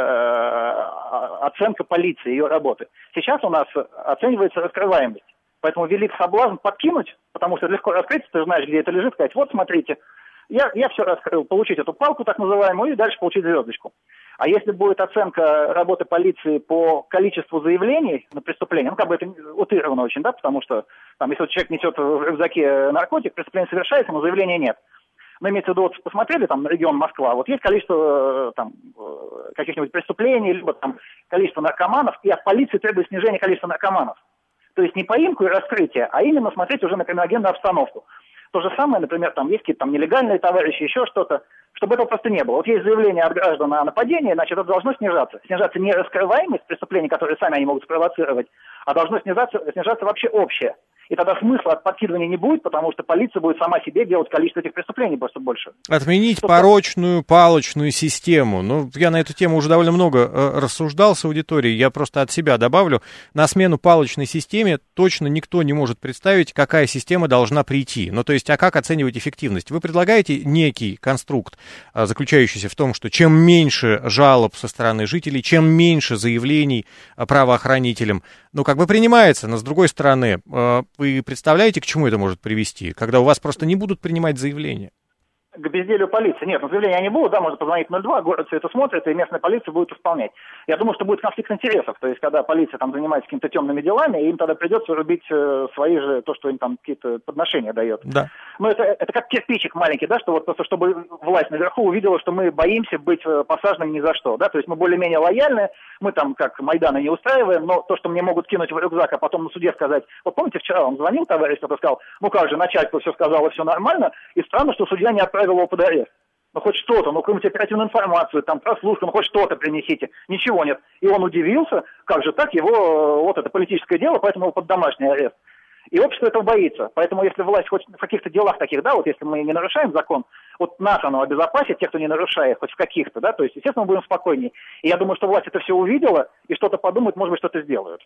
оценка полиции, ее работы. Сейчас у нас оценивается раскрываемость. Поэтому велик соблазн подкинуть, потому что легко раскрыть, ты знаешь, где это лежит, сказать, вот смотрите, я все раскрыл, получить эту палку так называемую и дальше получить звездочку. А если будет оценка работы полиции по количеству заявлений на преступление, ну, как бы это утрировано очень, да, потому что там, если вот человек несет в рюкзаке наркотик, преступление совершается, но заявления нет. Но имеется в виду, вот посмотрели там на регион Москва, вот есть количество там каких-нибудь преступлений, либо там количество наркоманов, и от полиции требует снижения количества наркоманов. То есть не поимку и раскрытие, а именно смотреть уже на криминогенную обстановку. То же самое, например, там есть какие-то там нелегальные товарищи, еще что-то, чтобы этого просто не было. Вот есть заявление от граждан о нападении, значит, это должно снижаться. Снижаться не раскрываемость преступлений, которые сами они могут спровоцировать, а должно снижаться вообще общее. И тогда смысла от подкидывания не будет, потому что полиция будет сама себе делать количество этих преступлений просто больше. Отменить порочную палочную систему. Ну, я на эту тему уже довольно много рассуждал с аудиторией. Я просто от себя добавлю. На смену палочной системе точно никто не может представить, какая система должна прийти. Ну, то есть, а как оценивать эффективность? Вы предлагаете некий конструкт, заключающийся в том, что чем меньше жалоб со стороны жителей, чем меньше заявлений правоохранителям, ну, как бы принимается, но с другой стороны, вы представляете, к чему это может привести, когда у вас просто не будут принимать заявления? К безделью полиции. Нет, заявления не будут, да, можно позвонить 02, город все это смотрит, и местная полиция будет исполнять. Я думаю, что будет конфликт интересов, то есть, когда полиция там занимается какими-то темными делами, им тогда придется рубить свои же, то, что им там какие-то подношения дает. Да. Но это как кирпичик маленький, да, что вот просто, чтобы власть наверху увидела, что мы боимся быть посаженными ни за что, да, то есть мы более-менее лояльны, мы там как Майдана не устраиваем, но то, что мне могут кинуть в рюкзак, а потом на суде сказать, вот помните, вчера он звонил, товарищ, который сказал, ну как же, начальство все сказало, все нормально, и странно, что судья не отправил его под арест. Ну хоть что-то, ну какую-нибудь оперативную информацию, там прослушку, ну хоть что-то принесите. Ничего нет. И он удивился, как же так, его, вот это политическое дело, поэтому его под домашний арест. И общество этого боится. Поэтому если власть хоть в каких-то делах таких, да, вот если мы не нарушаем закон, вот нас оно обезопасит, тех, кто не нарушает, хоть в каких-то, да, то есть, естественно, мы будем спокойнее. И я думаю, что власть это все увидела и что-то подумает, может быть, что-то сделают.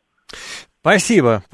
Спасибо.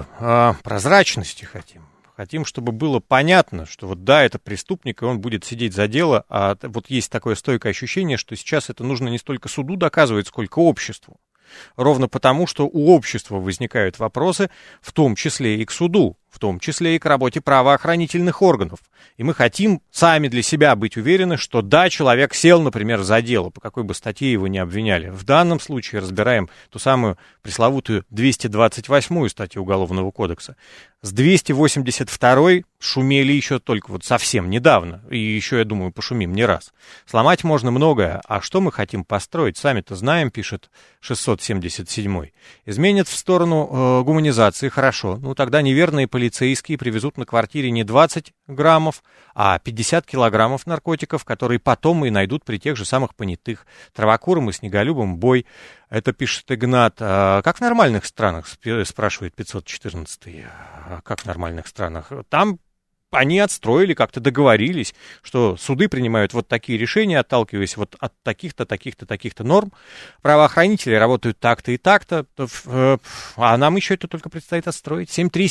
Прозрачности хотим. Хотим, чтобы было понятно, что вот да, это преступник, и он будет сидеть за дело, а вот есть такое стойкое ощущение, что сейчас это нужно не столько суду доказывать, сколько обществу. Ровно потому, что у общества возникают вопросы, в том числе и к суду, в том числе и к работе правоохранительных органов. И мы хотим сами для себя быть уверены, что да, человек сел, например, за дело, по какой бы статье его ни обвиняли. В данном случае разбираем ту самую пресловутую 228-ю статью Уголовного кодекса. С 282-й шумели еще только вот совсем недавно. И еще, я думаю, пошумим не раз. Сломать можно многое. А что мы хотим построить? Сами-то знаем, пишет 677-й. Изменят в сторону гуманизации, хорошо. Ну, тогда неверные полицейские привезут на квартире не 20 граммов, а 50 килограммов наркотиков, которые потом и найдут при тех же самых понятых. Травокурам и снеголюбам бой. Это пишет Игнат. Как в нормальных странах, спрашивает 514-й. Как в нормальных странах? Там они отстроили, как-то договорились, что суды принимают вот такие решения, отталкиваясь вот от таких-то, таких-то, таких-то норм. Правоохранители работают так-то и так-то. А нам еще это только предстоит отстроить.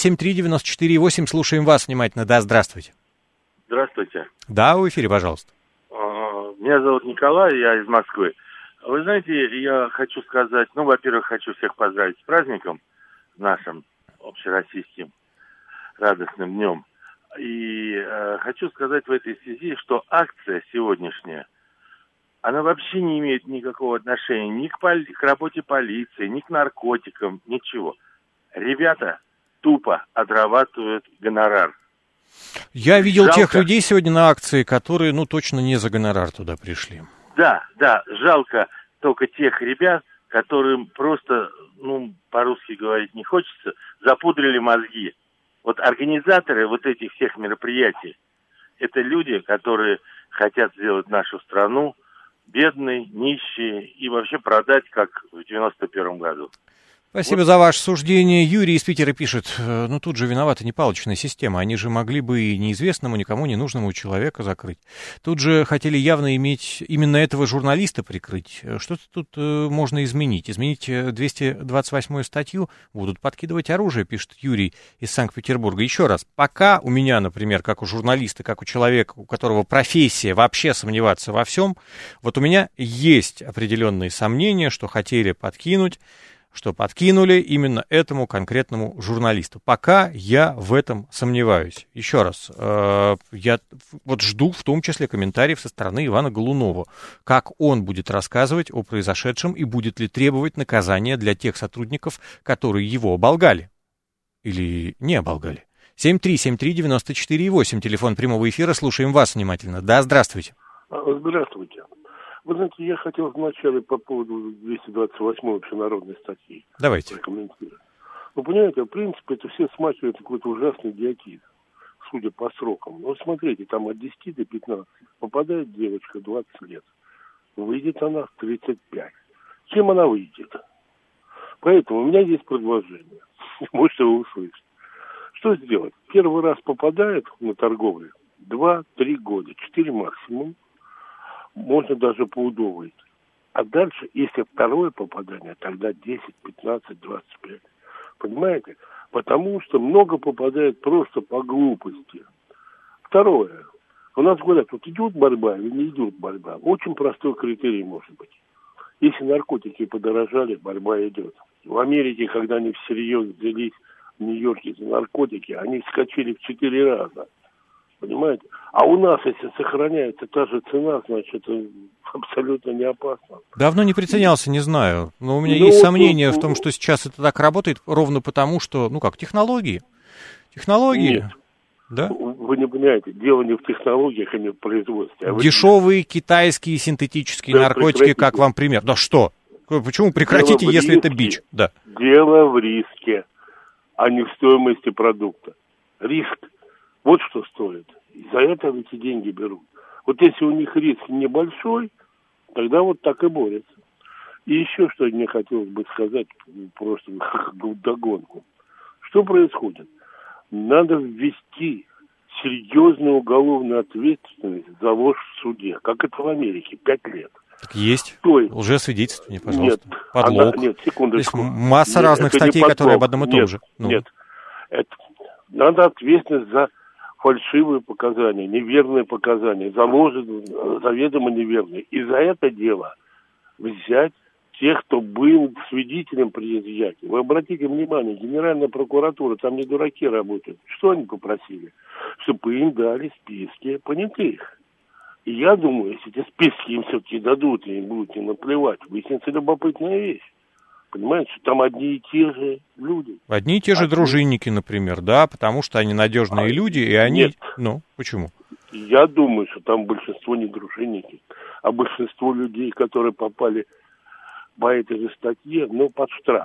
7373948, слушаем вас внимательно. Да, здравствуйте. Здравствуйте. Да, в эфире, пожалуйста. Меня зовут Николай, я из Москвы. Вы знаете, я хочу сказать, ну, во-первых, хочу всех поздравить с праздником нашим общероссийским радостным днем. И хочу сказать в этой связи, что акция сегодняшняя, она вообще не имеет никакого отношения ни к работе полиции, ни к наркотикам, ничего. Ребята тупо отрабатывают гонорар. Я видел тех людей сегодня на акции, которые, ну, точно не за гонорар туда пришли. Да, жалко только тех ребят, которым просто, ну, по-русски говорить не хочется, запудрили мозги. Вот организаторы вот этих всех мероприятий, это люди, которые хотят сделать нашу страну бедной, нищей и вообще продать, как в 91-м году. Спасибо за ваше суждение. Юрий из Питера пишет, ну тут же виновата не палочная система, они же могли бы и неизвестному, никому не нужному человека закрыть. Тут же хотели явно иметь именно этого журналиста прикрыть. Что-то тут можно изменить. Изменить 228-ю статью, будут подкидывать оружие, пишет Юрий из Санкт-Петербурга. Еще раз, пока у меня, например, как у журналиста, как у человека, у которого профессия вообще сомневаться во всем, вот у меня есть определенные сомнения, что хотели подкинуть, что подкинули именно этому конкретному журналисту. Пока я в этом сомневаюсь. Еще раз, я вот жду в том числе комментариев со стороны Ивана Голунова, как он будет рассказывать о произошедшем и будет ли требовать наказания для тех сотрудников, которые его оболгали или не оболгали. 7373948, телефон прямого эфира, слушаем вас внимательно. Да, здравствуйте. Здравствуйте. Вы знаете, я хотел вначале по поводу 228-й общенародной статьи. Давайте. Прокомментировать. Вы понимаете, в принципе, это все смахивает какой-то ужасный идиотизм, судя по срокам. Вот смотрите, там от 10 до 15 попадает девочка 20 лет. Выйдет она в 35. Чем она выйдет? Поэтому у меня есть предложение. Может, его услышать. Что сделать? Первый раз попадает на торговлю 2-3 года, 4 максимум. Можно даже поудовывать. А дальше, если второе попадание, тогда 10, 15, 25. Понимаете? Потому что много попадает просто по глупости. Второе. У нас говорят, вот идет борьба или не идет борьба. Очень простой критерий может быть. Если наркотики подорожали, борьба идет. В Америке, когда они всерьез взялись в Нью-Йорке за наркотики, они вскочили в 4 раза. Понимаете? А у нас, если сохраняется та же цена, значит, это абсолютно не опасно. Давно не приценялся, не знаю. Но у меня есть сомнения в том, что сейчас это так работает, ровно потому, что, ну как, технологии. Технологии. Нет. Да? Вы не понимаете, дело не в технологиях, а не в производстве. Дешевые китайские синтетические наркотики, как вам пример. Да что? Почему прекратите, если это бич? Да. Дело в риске, а не в стоимости продукта. Риск. Вот что стоит. И за это эти деньги берут. Вот если у них риск небольшой, тогда вот так и борются. И еще что мне хотелось бы сказать, просто как вдогонку. Что происходит? Надо ввести серьезную уголовную ответственность за ложь в суде. Как это в Америке, 5 лет. Так есть. Лжесвидетельствование, пожалуйста. Нет, подлог. Нет, секундочку. Здесь масса разных статей, которые об одном и том же. Ну. Нет, это надо ответственность за фальшивые показания, неверные показания, заведомо неверные. И за это дело взять тех, кто был свидетелем при изъятии. Вы обратите внимание, Генеральная прокуратура, там не дураки работают. Что они попросили? Чтобы им дали списки понятых. И я думаю, если эти списки им все-таки дадут, и им будет не наплевать, выяснится любопытная вещь. Понимаете, что там одни и те же люди. Одни и те же дружинники, например, да, потому что они надежные люди, и они... Нет. Ну, почему? Я думаю, что там большинство не дружинники, а большинство людей, которые попали по этой же статье, но под штраф.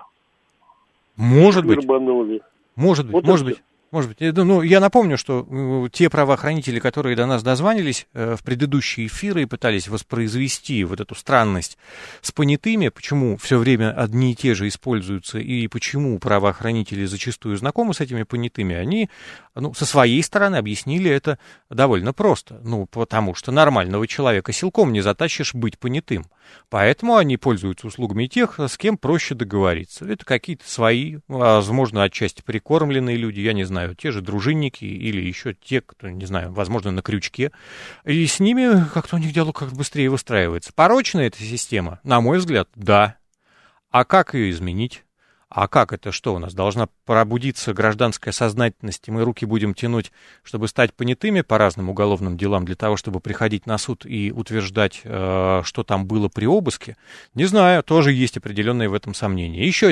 Может быть. Вербанули. Может быть, вот может быть. Может быть. Ну, я напомню, что те правоохранители, которые до нас дозванивались в предыдущие эфиры и пытались воспроизвести вот эту странность с понятыми, почему все время одни и те же используются и почему правоохранители зачастую знакомы с этими понятыми, они со своей стороны объяснили это довольно просто. Ну, потому что нормального человека силком не затащишь быть понятым. Поэтому они пользуются услугами тех, с кем проще договориться. Это какие-то свои, возможно, отчасти прикормленные люди, я не знаю, те же дружинники или еще те, кто, не знаю, возможно, на крючке. И с ними как-то у них диалог как-то быстрее выстраивается. Порочная эта система, на мой взгляд, да. А как ее изменить? А как это что у нас? Должна пробудиться гражданская сознательность, и мы руки будем тянуть, чтобы стать понятыми по разным уголовным делам, для того, чтобы приходить на суд и утверждать, что там было при обыске? Не знаю, тоже есть определенные в этом сомнения. Еще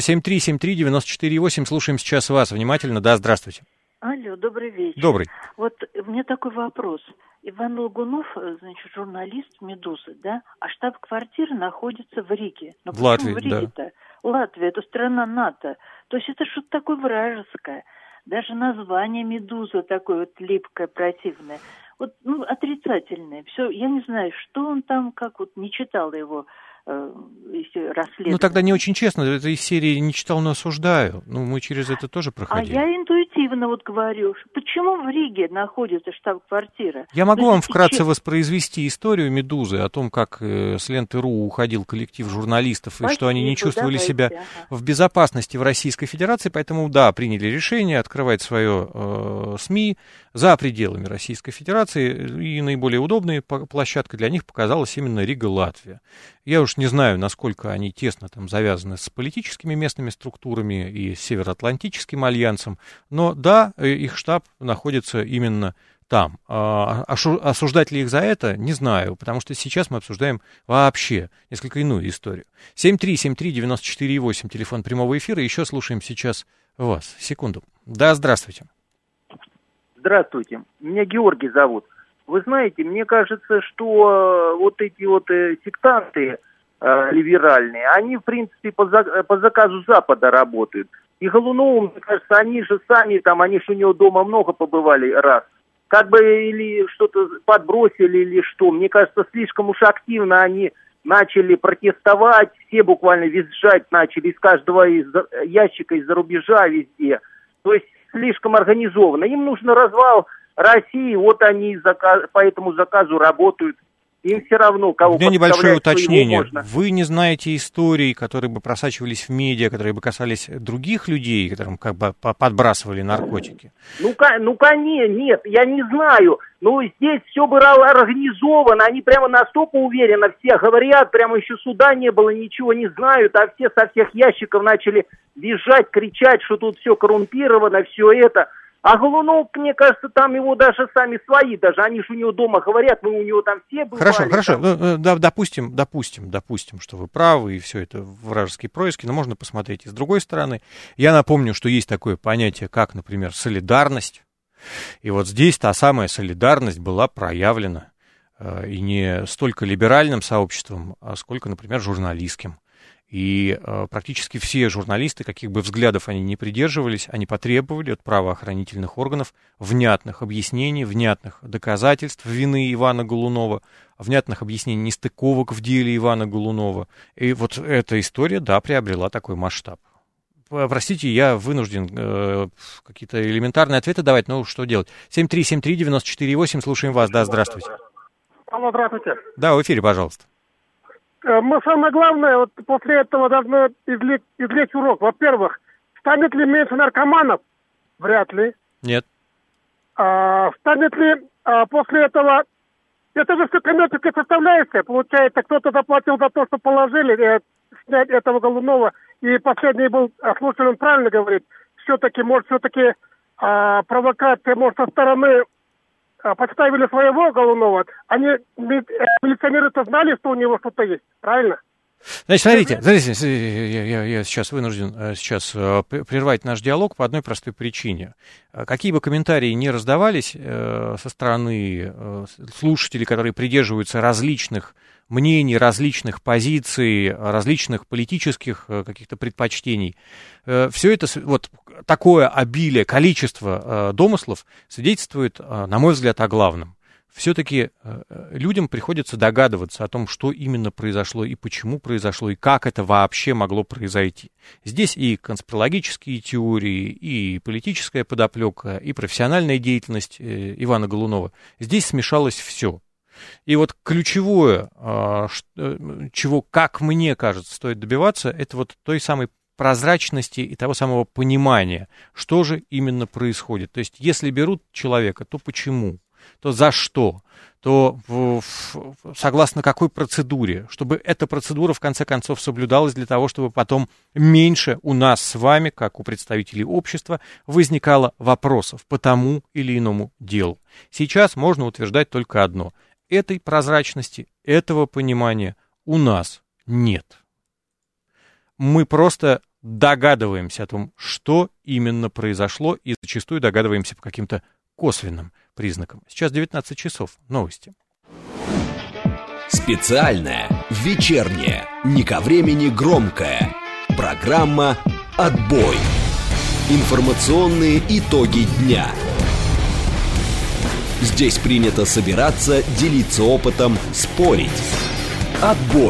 7373948, слушаем сейчас вас внимательно. Да, здравствуйте. Алло, добрый вечер. Добрый. Вот у меня такой вопрос. Иван Логунов, значит, журналист «Медузы», да? А штаб-квартира находится в Риге. Но в Латвии, в Риге-то? Да. Латвия, это страна НАТО. То есть это что-то такое вражеское. Даже название «Медуза» такое вот липкое, противное. Вот, отрицательное. Все, я не знаю, что он там, как вот не читала его расследование. Ну, тогда не очень честно, это из серии «не читал, но осуждаю». Ну, мы через это тоже проходили. А я интуитивно вот говорю, почему в Риге находится штаб-квартира? Я могу вам вкратце воспроизвести историю «Медузы», о том, как с ленты.ру уходил коллектив журналистов, и что они не чувствовали себя в безопасности в Российской Федерации, поэтому, да, приняли решение открывать свое СМИ за пределами Российской Федерации, и наиболее удобной площадкой для них показалась именно Рига, Латвия. Я уж не знаю, насколько они тесно там завязаны с политическими местными структурами и с Североатлантическим альянсом, но да, их штаб находится именно там. Осуждать ли их за это, не знаю, потому что сейчас мы обсуждаем вообще несколько иную историю. 7373948, телефон прямого эфира, еще слушаем сейчас вас. Секунду. Да, здравствуйте. Здравствуйте, меня Георгий зовут. Вы знаете, мне кажется, что вот эти вот сектанты либеральные, они, в принципе, по заказу Запада работают. И Голунову, мне кажется, они же сами, там, они же у него дома много побывали раз. Как бы или что-то подбросили, или что. Мне кажется, слишком уж активно они начали протестовать, все буквально визжать начали из каждого ящика из-за рубежа везде. То есть слишком организованно. Им нужен развал России, вот они по этому заказу работают. Им все равно, кого подставлять. У меня небольшое уточнение. Можно. Вы не знаете историй, которые бы просачивались в медиа, которые бы касались других людей, которым как бы подбрасывали наркотики? Ну, конечно, нет, я не знаю. Но здесь все было организовано, они прямо настолько уверенно все говорят, прямо еще суда не было, ничего не знают, а все со всех ящиков начали бежать, кричать, что тут все коррумпировано, все это. А Голунов, мне кажется, там его даже сами свои, даже они же у него дома говорят, мы у него там все бывали. Хорошо, да, допустим, что вы правы, и все это вражеские происки, но можно посмотреть и с другой стороны. Я напомню, что есть такое понятие, как, например, солидарность, и вот здесь та самая солидарность была проявлена и не столько либеральным сообществом, а сколько, например, журналистским. И практически все журналисты, каких бы взглядов они ни придерживались, они потребовали от правоохранительных органов внятных объяснений, внятных доказательств вины Ивана Голунова, внятных объяснений нестыковок в деле Ивана Голунова. И вот эта история, да, приобрела такой масштаб. Простите, я вынужден какие-то элементарные ответы давать, но что делать? 7373948, слушаем вас, да, здравствуйте. Алло, здравствуйте. Да, в эфире, пожалуйста. Мы самое главное, вот после этого должны извлечь урок. Во-первых, станет ли меньше наркоманов? Вряд ли. Нет. Станет ли после этого... Это же все коммерческая составляющая. Получается, кто-то заплатил за то, что положили снять этого Голунова. И последний был слушатель, он правильно говорит. Может, провокация, может, со стороны... подставили своего Голунова, они, милиционеры-то знали, что у него что-то есть, правильно? Значит, смотрите, я сейчас вынужден прервать наш диалог по одной простой причине. Какие бы комментарии ни раздавались со стороны слушателей, которые придерживаются различных мнений, различных позиций, различных политических каких-то предпочтений, все это, вот такое обилие, количество домыслов свидетельствует, на мой взгляд, о главном. Все-таки людям приходится догадываться о том, что именно произошло и почему произошло, и как это вообще могло произойти. Здесь и конспирологические теории, и политическая подоплека, и профессиональная деятельность Ивана Голунова. Здесь смешалось все. И вот ключевое, чего, как мне кажется, стоит добиваться, это вот той самой прозрачности и того самого понимания, что же именно происходит. То есть, если берут человека, то почему? То за что, то согласно какой процедуре, чтобы эта процедура в конце концов соблюдалась для того, чтобы потом меньше у нас с вами, как у представителей общества, возникало вопросов по тому или иному делу. Сейчас можно утверждать только одно. Этой прозрачности, этого понимания у нас нет. Мы просто догадываемся о том, что именно произошло, и зачастую догадываемся по каким-то косвенным признакам. Сейчас 19 часов. Новости. Специальная, вечерняя, не ко времени громкая. Программа «Отбой». Информационные итоги дня. Здесь принято собираться, делиться опытом, спорить. «Отбой».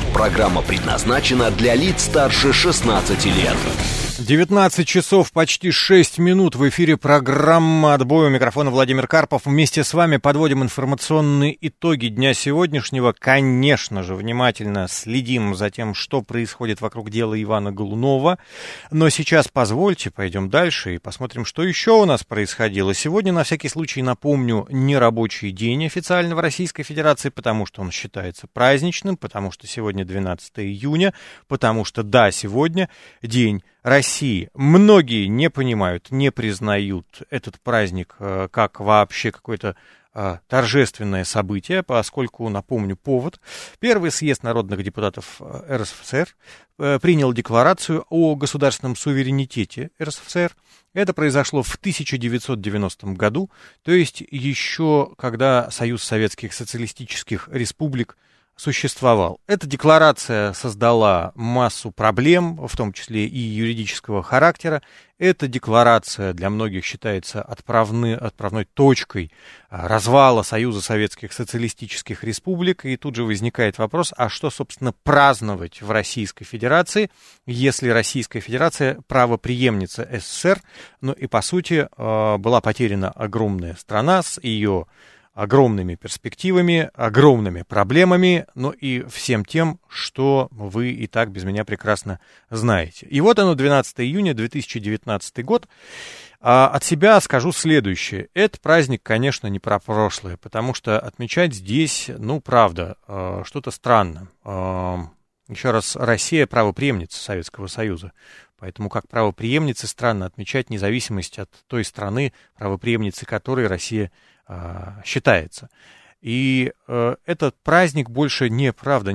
Программа предназначена для лиц старше 16 лет. 19 часов почти 6 минут. В эфире программа «Отбой». У микрофона Владимир Карпов. Вместе с вами подводим информационные итоги дня сегодняшнего. Конечно же, внимательно следим за тем, что происходит вокруг дела Ивана Голунова. Но сейчас позвольте, пойдем дальше и посмотрим, что еще у нас происходило. Сегодня, на всякий случай, напомню, нерабочий день официально в Российской Федерации, потому что он считается праздничным, потому что сегодня 12 июня, потому что, да, сегодня день России. Многие не понимают, не признают этот праздник как вообще какое-то торжественное событие, поскольку, напомню, повод. Первый съезд народных депутатов РСФСР принял декларацию о государственном суверенитете РСФСР. Это произошло в 1990 году, то есть еще когда Союз Советских Социалистических Республик существовал. Эта декларация создала массу проблем, в том числе и юридического характера. Эта декларация для многих считается отправной точкой развала Союза Советских Социалистических Республик. И тут же возникает вопрос, а что, собственно, праздновать в Российской Федерации, если Российская Федерация правопреемница СССР, ну и, по сути, была потеряна огромная страна с ее огромными перспективами, огромными проблемами, ну и всем тем, что вы и так без меня прекрасно знаете. И вот оно, 12 июня 2019 год. От себя скажу следующее. Этот праздник, конечно, не про прошлое, потому что отмечать здесь, ну, правда, что-то странно. Еще раз, Россия правопреемница Советского Союза. Поэтому как правопреемницы странно отмечать независимость от той страны, правопреемницей которой Россия считается. И этот праздник больше не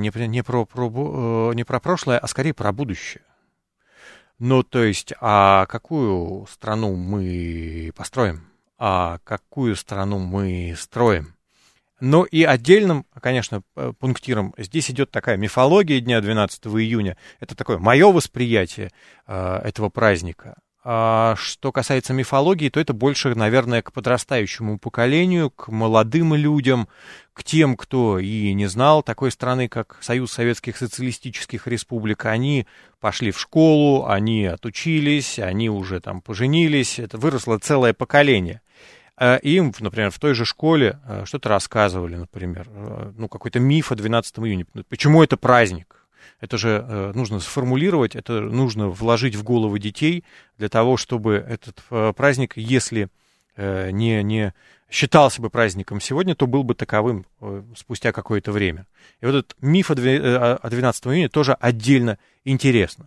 про прошлое, а скорее про будущее. Ну, то есть, а какую страну мы построим? А какую страну мы строим? Ну и отдельным, конечно, пунктиром здесь идет такая мифология дня 12 июня. Это такое мое восприятие этого праздника. А что касается мифологии, то это больше, наверное, к подрастающему поколению, к молодым людям, к тем, кто и не знал такой страны, как Союз Советских Социалистических Республик. Они пошли в школу, они отучились, они уже там поженились. Это выросло целое поколение. Им, например, в той же школе что-то рассказывали, например, ну, какой-то миф о 12 июня. Почему это праздник? Это же нужно сформулировать, это нужно вложить в головы детей для того, чтобы этот праздник, если не считался бы праздником сегодня, то был бы таковым спустя какое-то время. И вот этот миф о 12 июня тоже отдельно интересен.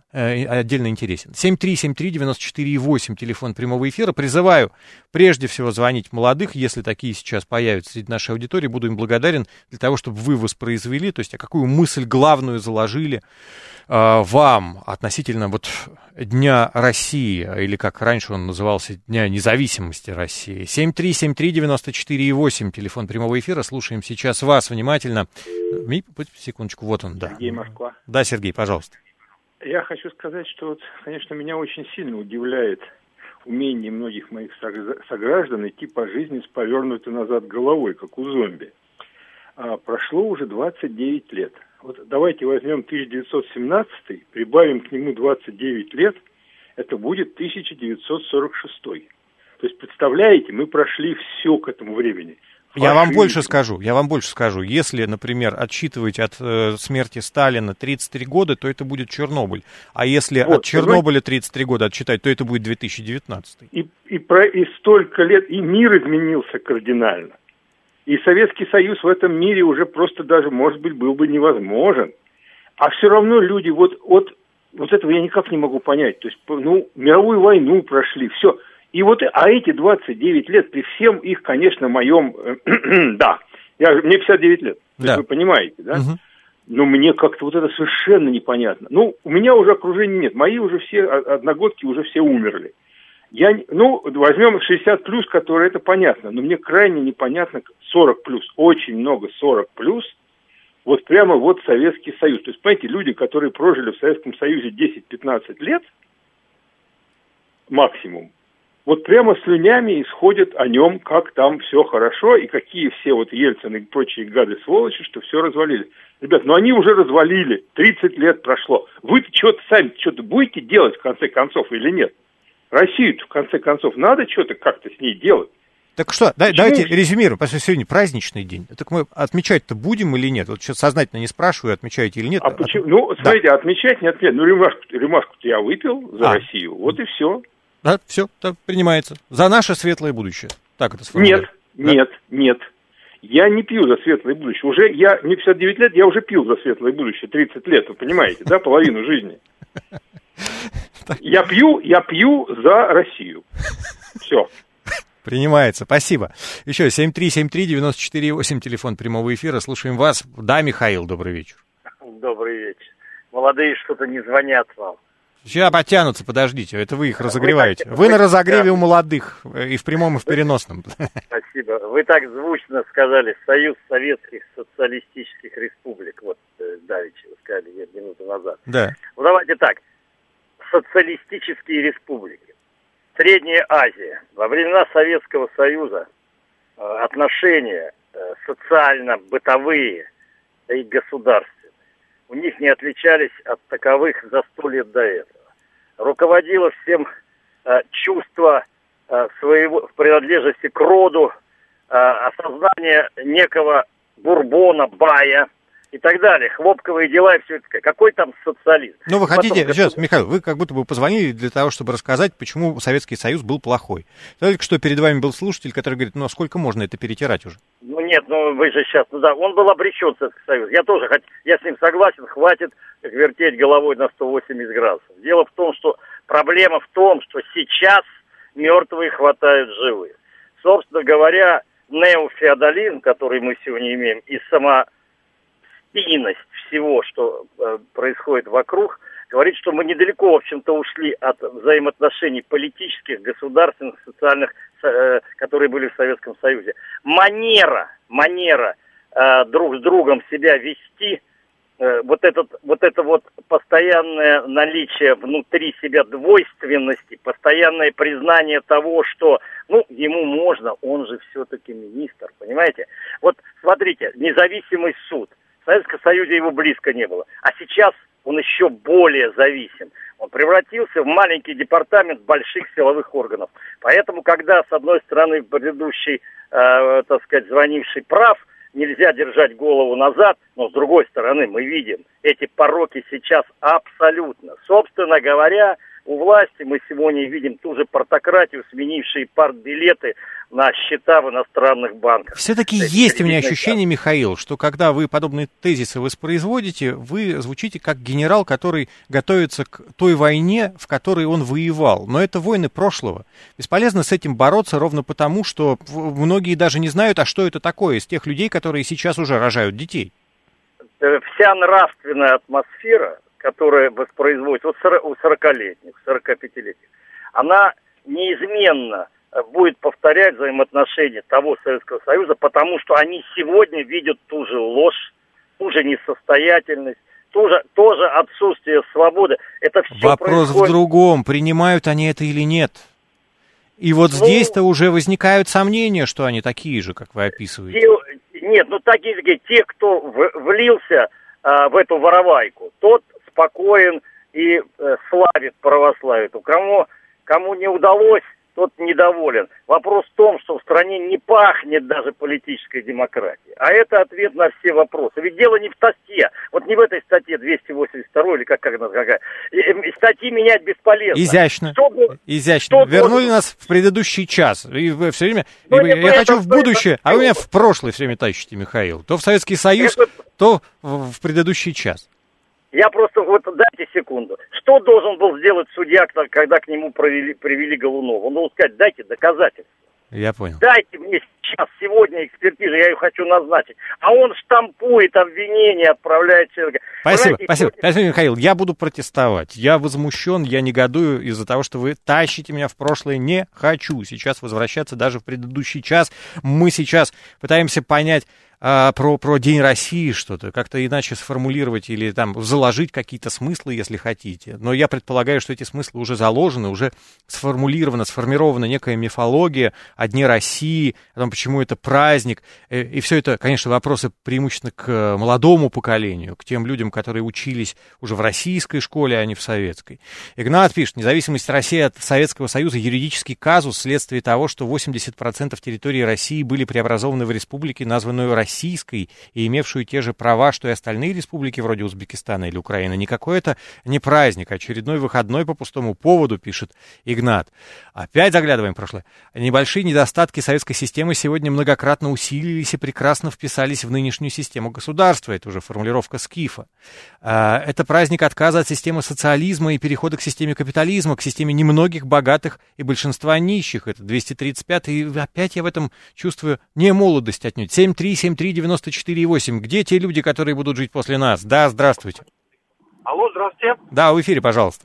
7373948, телефон прямого эфира. Призываю прежде всего звонить молодых, если такие сейчас появятся среди нашей аудитории. Буду им благодарен для того, чтобы вы воспроизвели, то есть а какую мысль главную заложили вам относительно вот Дня России, или как раньше он назывался, Дня независимости России. 7373948, телефон прямого эфира. Слушаем сейчас вас внимательно. Секундочку, вот он, да. Сергей, Москва. Да, Сергей, пожалуйста. Я хочу сказать, что, вот, конечно, меня очень сильно удивляет умение многих моих сограждан идти по жизни с повернутой назад головой, как у зомби. Прошло уже 29 лет. Вот давайте возьмем 1917, прибавим к нему 29 лет, это будет 1946. То есть, представляете, мы прошли все к этому времени. Я вам больше скажу. Если, например, отсчитывать от смерти Сталина 33 года, то это будет Чернобыль. А если от Чернобыля 33 года отсчитать, то это будет 2019. И столько лет, и мир изменился кардинально. И Советский Союз в этом мире уже просто даже, может быть, был бы невозможен. А все равно люди, вот этого я никак не могу понять. То есть, мировую войну прошли, все. И вот, эти 29 лет, при всем их, конечно, моем, да, мне 59 лет, да. Вы понимаете, да? Угу. Но мне как-то вот это совершенно непонятно. У меня уже окружения нет, мои уже все, одногодки уже все умерли. Возьмем 60 плюс, которые это понятно, но мне крайне непонятно 40 плюс, очень много 40 плюс, вот прямо вот Советский Союз. То есть, понимаете, люди, которые прожили в Советском Союзе 10-15 лет, максимум, вот прямо слюнями исходят о нем, как там все хорошо, и какие все вот Ельцин и прочие гады сволочи, что все развалили. Ребят, ну они уже развалили, 30 лет прошло. Вы-то что-то сами что-то будете делать в конце концов или нет? Россию-то в конце концов надо что-то как-то с ней делать. Так что, давайте резюмируем, потому что сегодня праздничный день. Так мы отмечать-то будем или нет? Вот сейчас сознательно не спрашиваю, отмечаете или нет. А почему? Ну, смотрите, отмечать, не отмечать. Ну, рюмашку-то я выпил за Россию, вот и все. Да, все, так принимается. За наше светлое будущее. Так это сформулировано. Нет. Я не пью за светлое будущее. Уже мне 59 лет, я уже пил за светлое будущее 30 лет, вы понимаете, да, половину жизни. Я пью за Россию. Все. Принимается, спасибо. Еще 7373948, телефон прямого эфира. Слушаем вас. Да, Михаил, добрый вечер. Добрый вечер. Молодые что-то не звонят вам. Сейчас потянутся, подождите, это вы их разогреваете. Вы на разогреве у молодых, и в прямом, и в переносном. Спасибо. Вы так звучно сказали «Союз Советских Социалистических Республик». Вот давеча вы сказали минуту назад. Да. Ну, давайте так. Социалистические республики. Средняя Азия. Во времена Советского Союза отношения социально-бытовые и государственные у них не отличались от таковых за 100 лет до этого. Руководило всем чувство своего принадлежности к роду, осознание некого бурбона, бая и так далее. Хлопковые дела и все это. Какой там социализм? Ну, вы хотите... Сейчас, Михаил, вы как будто бы позвонили для того, чтобы рассказать, почему Советский Союз был плохой. Только что перед вами был слушатель, который говорит, ну, а сколько можно это перетирать уже? Ну, нет, ну, вы же сейчас... Ну, да, он был обречен, Советский Союз. Я с ним согласен, хватит вертеть головой на 180 градусов. Дело в том, что проблема в том, что сейчас мертвые хватают живых. Собственно говоря, неофеодализм, который мы сегодня имеем, и самостийность всего, что происходит вокруг, говорит, что мы недалеко, в общем-то, ушли от взаимоотношений политических, государственных, социальных, которые были в Советском Союзе. Манера друг с другом себя вести, вот это постоянное наличие внутри себя двойственности, постоянное признание того, что, ему можно, он же все-таки министр, понимаете? Вот, смотрите, независимый суд. В Советском Союзе его близко не было. А сейчас он еще более зависим. Он превратился в маленький департамент больших силовых органов. Поэтому, когда, с одной стороны, предыдущий, звонивший прав, нельзя держать голову назад, но с другой стороны мы видим, эти пороки сейчас абсолютно. Собственно говоря, у власти мы сегодня видим ту же портократию, сменившие партбилеты на счета в иностранных банках. Все-таки есть у меня ощущение, Михаил, что когда вы подобные тезисы воспроизводите, вы звучите как генерал, который готовится к той войне, в которой он воевал. Но это войны прошлого. Бесполезно с этим бороться ровно потому, что многие даже не знают, а что это такое из тех людей, которые сейчас уже рожают детей. Вся нравственная атмосфера, которая воспроизводится у 40-летних, 45-летних, она неизменно будет повторять взаимоотношения того Советского Союза, потому что они сегодня видят ту же ложь, ту же несостоятельность, тоже отсутствие свободы. Это все вопрос происходит... в другом, принимают они это или нет. И вот здесь-то уже возникают сомнения, что они такие же, как вы описываете. Нет, те, кто влился в эту воровайку, тот спокоен и славит православие. Кому не удалось, тот недоволен. Вопрос в том, что в стране не пахнет даже политической демократией. А это ответ на все вопросы. Ведь дело не в статье. Вот не в этой статье 282 или какая. Статьи менять бесполезно. Изящно. Вернули нас в предыдущий час. И вы все время... Я хочу в будущее, а вы меня в прошлое все время тащите, Михаил. То в Советский Союз, то в предыдущий час. Я просто, дайте секунду. Что должен был сделать судья, когда к нему привели Голунова? Он должен сказать, дайте доказательства. Я понял. Дайте мне сейчас, сегодня экспертизу, я ее хочу назначить. А он штампует обвинения, отправляет человека. Спасибо, Михаил. Я буду протестовать. Я возмущен, я негодую из-за того, что вы тащите меня в прошлое. Не хочу сейчас возвращаться даже в предыдущий час. Мы сейчас пытаемся понять, про День России что-то, как-то иначе сформулировать или там заложить какие-то смыслы, если хотите. Но я предполагаю, что эти смыслы уже заложены, уже сформирована некая мифология о Дне России, о том, почему это праздник. И все это, конечно, вопросы преимущественно к молодому поколению, к тем людям, которые учились уже в российской школе, а не в советской. Игнат пишет: независимость России от Советского Союза — юридический казус вследствие того, что 80% территории России были преобразованы в республики, названную российской, и имевшую те же права, что и остальные республики, вроде Узбекистана или Украины. Никакой это не праздник, очередной выходной по пустому поводу, пишет Игнат. Опять заглядываем в прошлое. Небольшие недостатки советской системы сегодня многократно усилились и прекрасно вписались в нынешнюю систему государства. Это уже формулировка Скифа. Это праздник отказа от системы социализма и перехода к системе капитализма, к системе немногих богатых и большинства нищих. Это 235-й, и опять я в этом чувствую не молодость отнюдь. 7373948. Где те люди, которые будут жить после нас? Да, здравствуйте. Алло, здравствуйте. Да, в эфире, пожалуйста.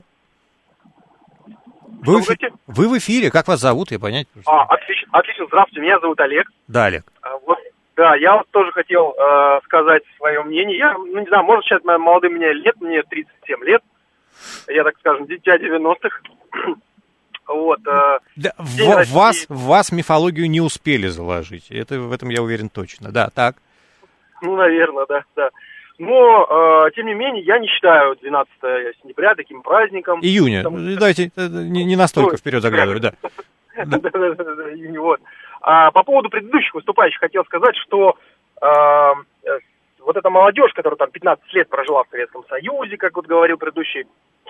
Вы в эфире, как вас зовут, я понять? Отлично, здравствуйте, меня зовут Олег. Да, Олег. Да, я вот тоже хотел сказать свое мнение. Я, не знаю, может, сейчас молодым мне лет, мне 37 лет. Я, так скажем, дитя 90-х. Вот. В вас мифологию не успели заложить. В этом я уверен точно. Да, так. Ну, наверное, да. Но, тем не менее, я не считаю 12 сентября таким праздником. Июня. Давайте не настолько вперед заглядывать, да. Да, июня, вот. По поводу предыдущих выступающих хотел сказать, что вот эта молодежь, которая там 15 лет прожила в Советском Союзе, как вот говорил предыдущий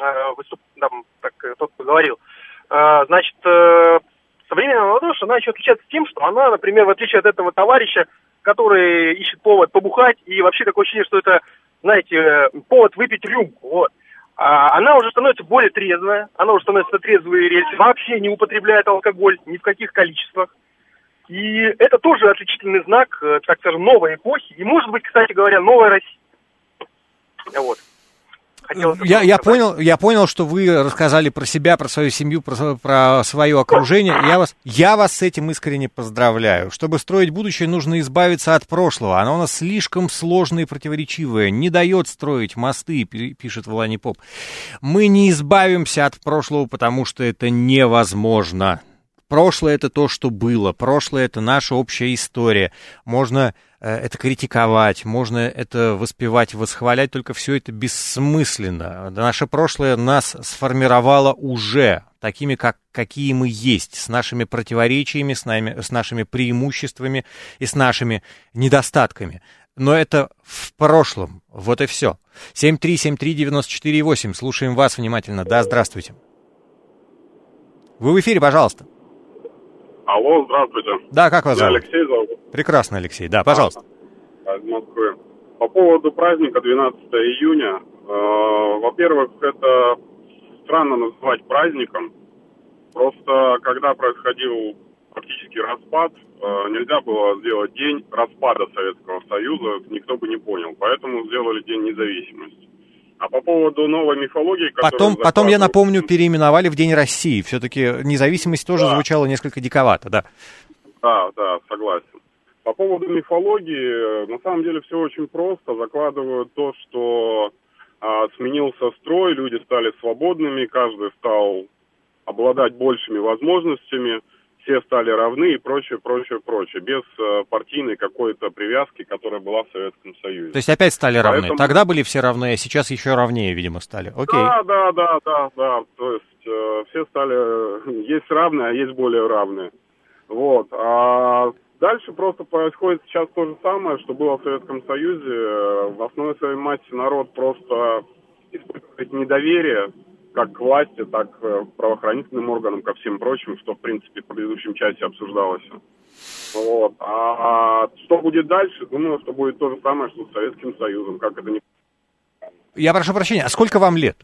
тот, кто говорил, значит, современная молодежь, она еще отличается тем, что она, например, в отличие от этого товарища, который ищет повод побухать, и вообще такое ощущение, что это, знаете, повод выпить рюмку, вот. Она уже становится более трезвая, она уже становится на трезвые рельсы, вообще не употребляет алкоголь ни в каких количествах. И это тоже отличительный знак, так скажем, новой эпохи, и, может быть, кстати говоря, новой России. Вот. Я понял, что вы рассказали про себя, про свою семью, про свое окружение. Я вас с этим искренне поздравляю. Чтобы строить будущее, нужно избавиться от прошлого. Оно у нас слишком сложное и противоречивое. Не дает строить мосты, пишет Влани Поп. Мы не избавимся от прошлого, потому что это невозможно. Прошлое — это то, что было. Прошлое — это наша общая история. Можно это критиковать, можно это воспевать, восхвалять, только все это бессмысленно. Наше прошлое нас сформировало уже такими, какие мы есть, с нашими противоречиями, с нашими преимуществами и с нашими недостатками. Но это в прошлом. Вот и все. 7373948. Слушаем вас внимательно. Да, здравствуйте. Вы в эфире, пожалуйста. Алло, здравствуйте. Да, как вас зовут? Алексей зовут. Прекрасно, Алексей. Да, пожалуйста. Из Москвы. По поводу праздника 12 июня. Во-первых, это странно называть праздником. Просто когда происходил фактически распад, нельзя было сделать день распада Советского Союза, никто бы не понял. Поэтому сделали День независимости. А по поводу новой мифологии... Потом, я напомню, переименовали в День России. Все-таки независимость тоже звучала несколько диковато, да. Да, согласен. По поводу мифологии, на самом деле все очень просто. Закладывают то, что сменился строй, люди стали свободными, каждый стал обладать большими возможностями, все стали равны и прочее. Без партийной какой-то привязки, которая была в Советском Союзе. То есть опять стали равны. Тогда были все равны, а сейчас еще равнее, видимо, стали. Окей. Да. То есть все стали... Есть равные, а есть более равные. Вот. А дальше просто происходит сейчас то же самое, что было в Советском Союзе. В основной своей массе народ просто испытывает недоверие как к власти, так к правоохранительным органам, ко всем прочим, что, в принципе, в предыдущем часе обсуждалось. Вот. А что будет дальше? Думаю, что будет то же самое, что с Советским Союзом. Как это не... Я прошу прощения, а сколько вам лет?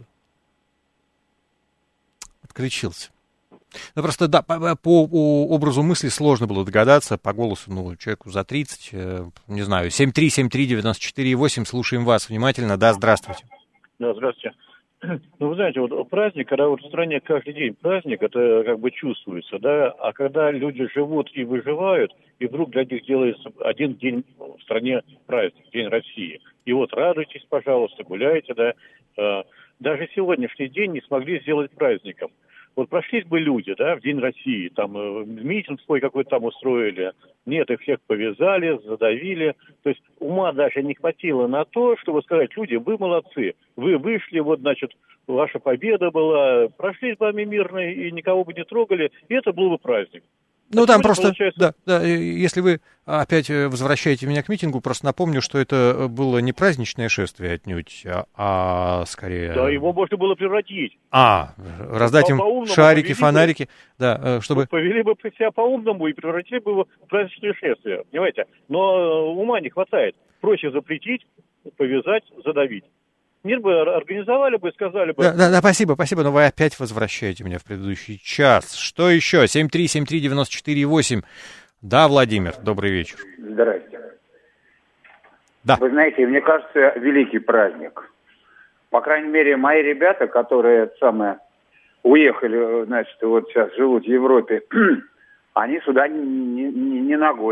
Отключился. Ну, просто, да, по образу мысли сложно было догадаться, по голосу, человеку за 30, не знаю, 7373948, слушаем вас внимательно, да, здравствуйте. Да, здравствуйте. Ну, вы знаете, вот праздник, когда вот в стране каждый день праздник, это как бы чувствуется, да, а когда люди живут и выживают, и вдруг для них делается один день в стране праздник, День России. И вот радуйтесь, пожалуйста, гуляйте, да. Даже сегодняшний день не смогли сделать праздником. Вот прошлись бы люди, да, в День России, там митинг свой какой-то там устроили. Нет, их всех повязали, задавили. То есть ума даже не хватило на то, чтобы сказать: люди, вы молодцы, вы вышли, вот, значит, ваша победа была, прошли с вами мирно и никого бы не трогали, и это был бы праздник. Ну, там просто, получается... да, если вы опять возвращаете меня к митингу, просто напомню, что это было не праздничное шествие отнюдь, а скорее... Да, его можно было превратить. Раздать им шарики, фонарики, да, чтобы... Повели бы себя по-умному и превратили бы его в праздничное шествие, понимаете? Но ума не хватает. Проще запретить, повязать, задавить. Мир бы организовали бы, сказали бы... Да, спасибо, но вы опять возвращаете меня в предыдущий час. Что еще? 7373948. Да, Владимир, добрый вечер. Здрасте. Да. Вы знаете, мне кажется, великий праздник. По крайней мере, мои ребята, которые уехали, значит, вот сейчас живут в Европе, они сюда не ногой.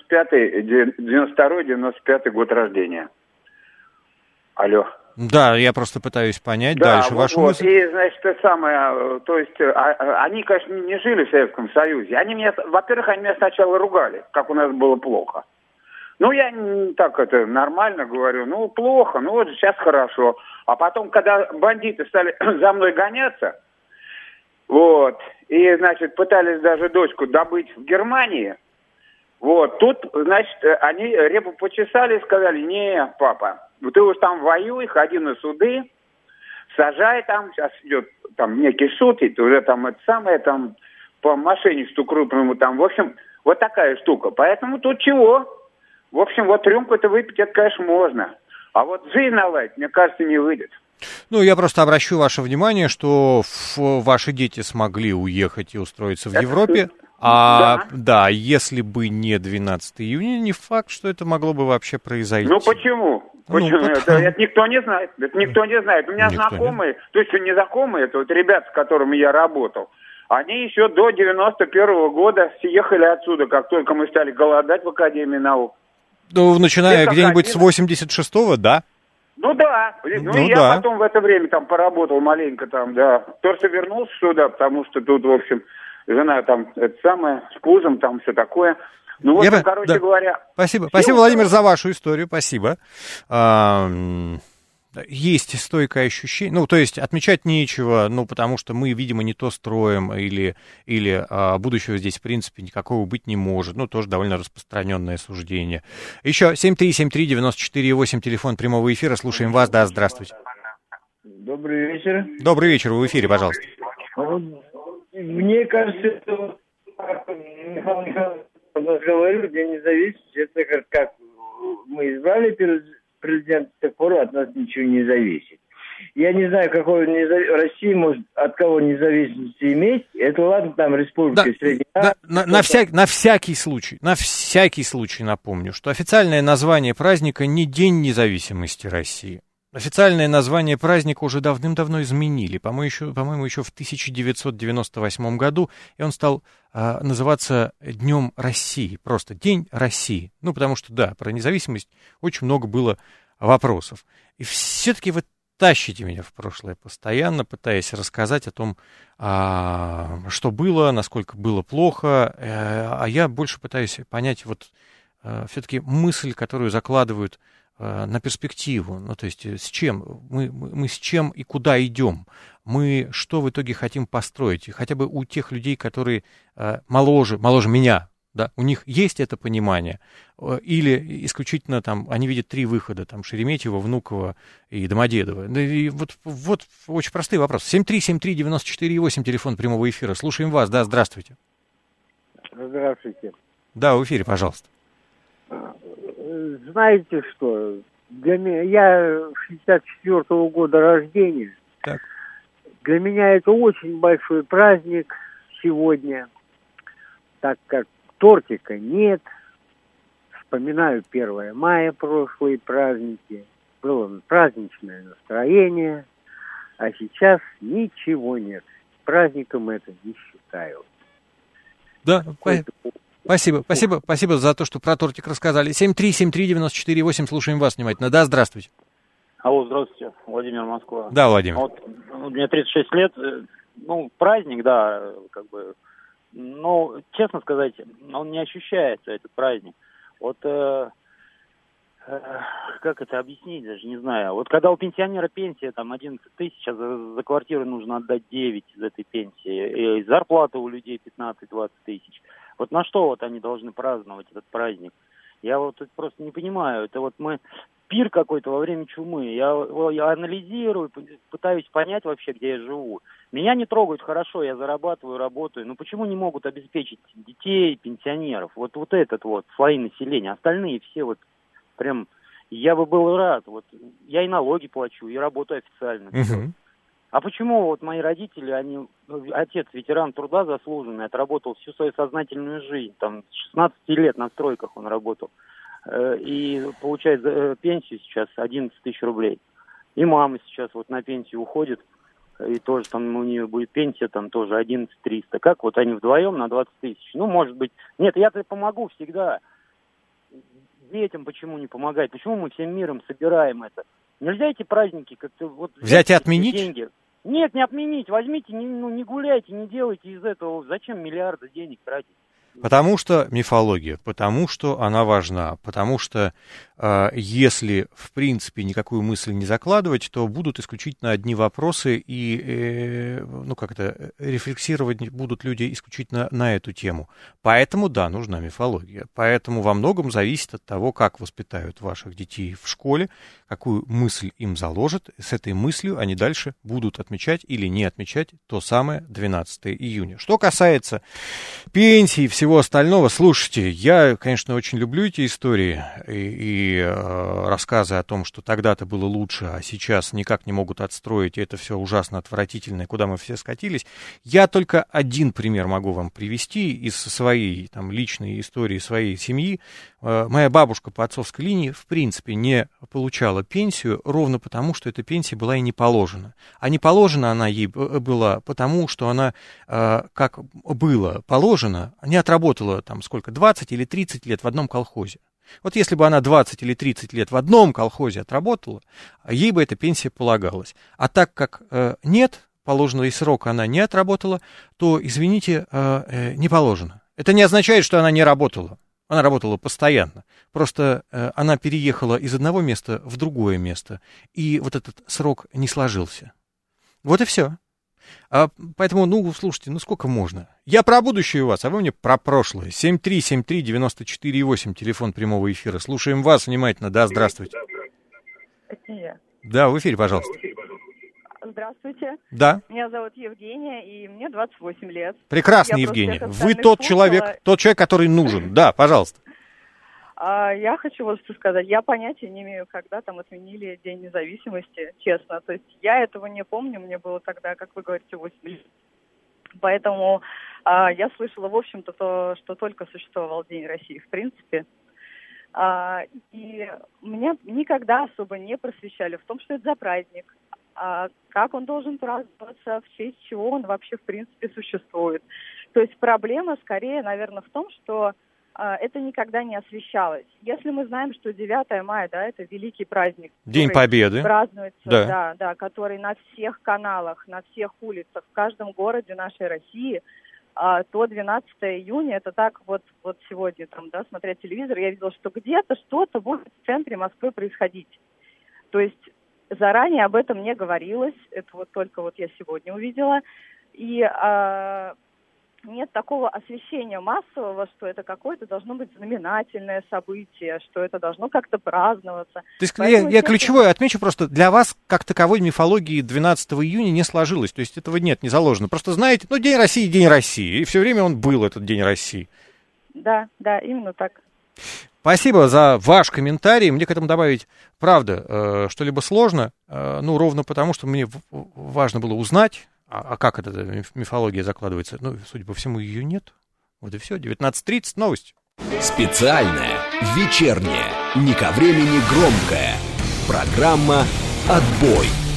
92-95 год рождения. Алло. Да, я просто пытаюсь понять дальше вашу мысль. И, значит, то есть, они, конечно, не жили в Советском Союзе. Во-первых, они меня сначала ругали, как у нас было плохо. Ну, я так нормально говорю, плохо, вот сейчас хорошо. А потом, когда бандиты стали за мной гоняться, вот, и, значит, пытались даже дочку добыть в Германии, вот, тут, значит, они репу почесали и сказали: не, папа, ты уж там воюй, ходи на суды, сажай там, сейчас идет там некий суд, и ты уже там по мошенничеству крупному там, в общем, вот такая штука. Поэтому тут чего? В общем, вот рюмку-то выпить, это, конечно, можно. А вот жизнь наладить, мне кажется, не выйдет. Ну, я просто обращу ваше внимание, что ваши дети смогли уехать и устроиться в Европе. Да, если бы не 12 июня, не факт, что это могло бы вообще произойти. Ну, почему? Это никто не знает. У меня знакомые, то есть не знакомые, это вот ребята, с которыми я работал, они еще до 91-го года съехали отсюда, как только мы стали голодать в Академии наук. Ну, начиная где-нибудь с 86-го, да? Ну да. Я потом в это время там поработал маленько там, да. Просто вернулся сюда, потому что тут, в общем, жена там, с пузом, там все такое. Ну, вот, говоря... Спасибо, Владимир, за вашу историю, спасибо. Есть стойкое ощущение, то есть отмечать нечего, потому что мы, видимо, не то строим, или будущего здесь, в принципе, никакого быть не может, тоже довольно распространенное суждение. Еще 7373948, телефон прямого эфира, слушаем вас, да, здравствуйте. Добрый вечер. Добрый вечер, вы в эфире, пожалуйста. Мне кажется, что Михаил Михайлович говорил, День независимости, это как мы избрали президента, с тех пор от нас ничего не зависит. Я не знаю, какой Россия может от кого независимости иметь. Это ладно, там республика Средняя Азия. На всякий случай напомню, что официальное название праздника не День независимости России. Официальное название праздника уже давным-давно изменили, по-моему, еще в 1998 году, и он стал называться Днем России, просто День России. Потому что, да, про независимость очень много было вопросов. И все-таки вы тащите меня в прошлое постоянно, пытаясь рассказать о том, что было, насколько было плохо, а я больше пытаюсь понять все-таки мысль, которую закладывают на перспективу, то есть с чем, мы с чем и куда идем, мы что в итоге хотим построить, и хотя бы у тех людей, которые моложе меня, да, у них есть это понимание, или исключительно они видят 3 выхода, Шереметьево, Внуково и Домодедово. И вот очень простой вопрос. 7373948, телефон прямого эфира. Слушаем вас, да, здравствуйте. Здравствуйте. Да, в эфире, пожалуйста. Знаете что, я 64-го года рождения. Так. Для меня это очень большой праздник сегодня, так как тортика нет. Вспоминаю 1 мая, прошлые праздники. Было праздничное настроение. А сейчас ничего нет. Праздником это не считаю. Да, спасибо за то, что про тортик рассказали. 7373948, слушаем вас внимательно. Да, здравствуйте. Алло, здравствуйте, Владимир, Москва. Да, Владимир. Вот, мне 36 лет, праздник, да, честно сказать, он не ощущается, этот праздник. Вот, как это объяснить, даже не знаю. Вот когда у пенсионера пенсия, 11 тысяч, а за квартиру нужно отдать 9 из этой пенсии, и зарплата у людей 15-20 тысяч. Вот на что вот они должны праздновать этот праздник? Я вот просто не понимаю. Это вот пир какой-то во время чумы. Я анализирую, пытаюсь понять вообще, где я живу. Меня не трогают хорошо, я зарабатываю, работаю. Но почему не могут обеспечить детей, пенсионеров? Вот этот слои населения. Остальные все прям... Я бы был рад. Я и налоги плачу, и работаю официально. Угу. А почему мои родители, отец ветеран труда заслуженный, отработал всю свою сознательную жизнь, с 16 лет на стройках он работал, и получает пенсию сейчас 11 тысяч рублей. И мама сейчас на пенсию уходит, и тоже у нее будет пенсия тоже 11 300. Как они вдвоем на 20 тысяч? Может быть. Нет, я-то помогу всегда. Детям почему не помогать? Почему мы всем миром собираем это? Нельзя эти праздники как-то... Взять и отменить? Деньги. Нет, не отменить. Возьмите, не гуляйте, не делайте из этого. Зачем миллиарды денег тратить? Потому что мифология, потому что она важна, потому что если, в принципе, никакую мысль не закладывать, то будут исключительно одни вопросы, и, рефлексировать будут люди исключительно на эту тему. Поэтому, да, нужна мифология. Поэтому во многом зависит от того, как воспитают ваших детей в школе, какую мысль им заложат. С этой мыслью они дальше будут отмечать или не отмечать то самое 12 июня. Что касается пенсии и всего остального, слушайте, я, конечно, очень люблю эти истории и рассказы о том, что тогда-то было лучше, а сейчас никак не могут отстроить, и это все ужасно отвратительно, и куда мы все скатились. Я только один пример могу вам привести из своей личной истории своей семьи. Моя бабушка по отцовской линии, в принципе, не получала пенсию ровно потому, что эта пенсия была ей не положена. А не положена она ей была потому, что она, как было положено, не отработала 20 или 30 лет в одном колхозе. Вот если бы она 20 или 30 лет в одном колхозе отработала, ей бы эта пенсия полагалась. А так как нет, положенного ей срока она не отработала, то, извините, не положено. Это не означает, что она не работала. Она работала постоянно. Просто она переехала из одного места в другое место, и этот срок не сложился. Вот и все. Поэтому, слушайте, сколько можно? Я про будущее у вас, а вы мне про прошлое. 7373948, телефон прямого эфира. Слушаем вас внимательно. Да, здравствуйте. Это я. Да, в эфире, пожалуйста. Здравствуйте. Да. Меня зовут Евгения, и мне 28 лет. Прекрасно, Евгения. Вы тот человек, который нужен. Да, пожалуйста. Я хочу вот что сказать. Я понятия не имею, когда отменили День независимости, честно. То есть я этого не помню. Мне было тогда, как вы говорите, 8 лет. Поэтому я слышала, в общем-то, то, что только существовал День России, в принципе. И меня никогда особо не просвещали в том, что это за праздник, как он должен праздноваться, в честь чего он вообще, в принципе, существует. То есть проблема скорее, наверное, в том, что это никогда не освещалось. Если мы знаем, что 9 мая, это великий праздник. День Победы. Празднуется, который на всех каналах, на всех улицах, в каждом городе нашей России, то 12 июня, это так вот сегодня, смотря телевизор, я видела, что где-то что-то будет в центре Москвы происходить. То есть заранее об этом не говорилось, это только я сегодня увидела, и нет такого освещения массового, что это какое-то должно быть знаменательное событие, что это должно как-то праздноваться. То есть я ключевое отмечу, просто для вас как таковой мифологии 12 июня не сложилось, то есть этого нет, не заложено. Просто знаете, День России, и все время он был, этот День России. Да, именно так. Спасибо за ваш комментарий. Мне к этому добавить, правда, что-либо сложно, ровно потому, что мне важно было узнать, а как эта мифология закладывается? Судя по всему, ее нет. Вот и все. 19:30, новости. Специальная, вечерняя, не ко времени громкая. Программа «Отбой».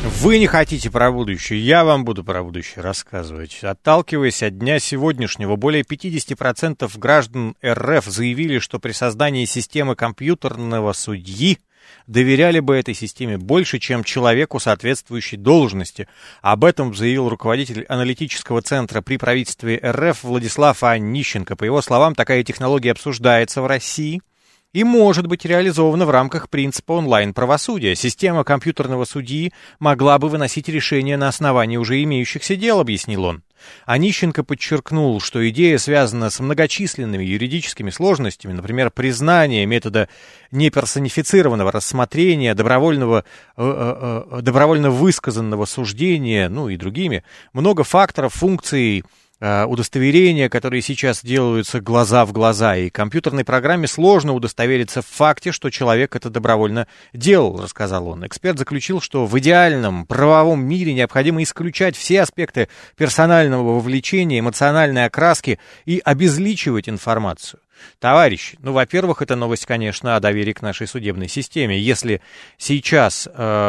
Вы не хотите про будущее, я вам буду про будущее рассказывать. Отталкиваясь от дня сегодняшнего, более 50% граждан РФ заявили, что при создании системы компьютерного судьи доверяли бы этой системе больше, чем человеку соответствующей должности. Об этом заявил руководитель аналитического центра при правительстве РФ Владислав Онищенко. По его словам, такая технология обсуждается в России и может быть реализована в рамках принципа онлайн-правосудия. Система компьютерного судьи могла бы выносить решения на основании уже имеющихся дел, объяснил он. Онищенко подчеркнул, что идея связана с многочисленными юридическими сложностями, например, признание метода неперсонифицированного рассмотрения, добровольно высказанного суждения, ну и другими. Много факторов, функций, удостоверения, которые сейчас делаются глаза в глаза, и компьютерной программе сложно удостовериться в факте, что человек это добровольно делал, рассказал он. Эксперт заключил, что в идеальном правовом мире необходимо исключать все аспекты персонального вовлечения, эмоциональной окраски и обезличивать информацию. Товарищи, ну, во-первых, это новость, конечно, о доверии к нашей судебной системе. Если сейчас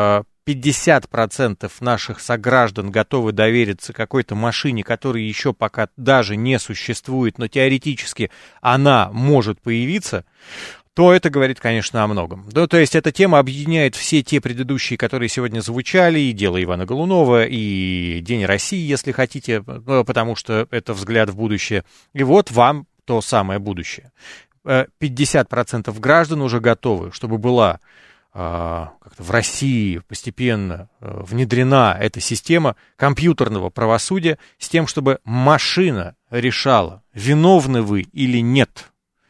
50% наших сограждан готовы довериться какой-то машине, которая еще пока даже не существует, но теоретически она может появиться, то это говорит, конечно, о многом. Да, то есть эта тема объединяет все те предыдущие, которые сегодня звучали, и дело Ивана Голунова, и День России, если хотите, потому что это взгляд в будущее. И вот вам то самое будущее. 50% граждан уже готовы, чтобы была как-то в России постепенно внедрена эта система компьютерного правосудия с тем, чтобы машина решала, виновны вы или нет.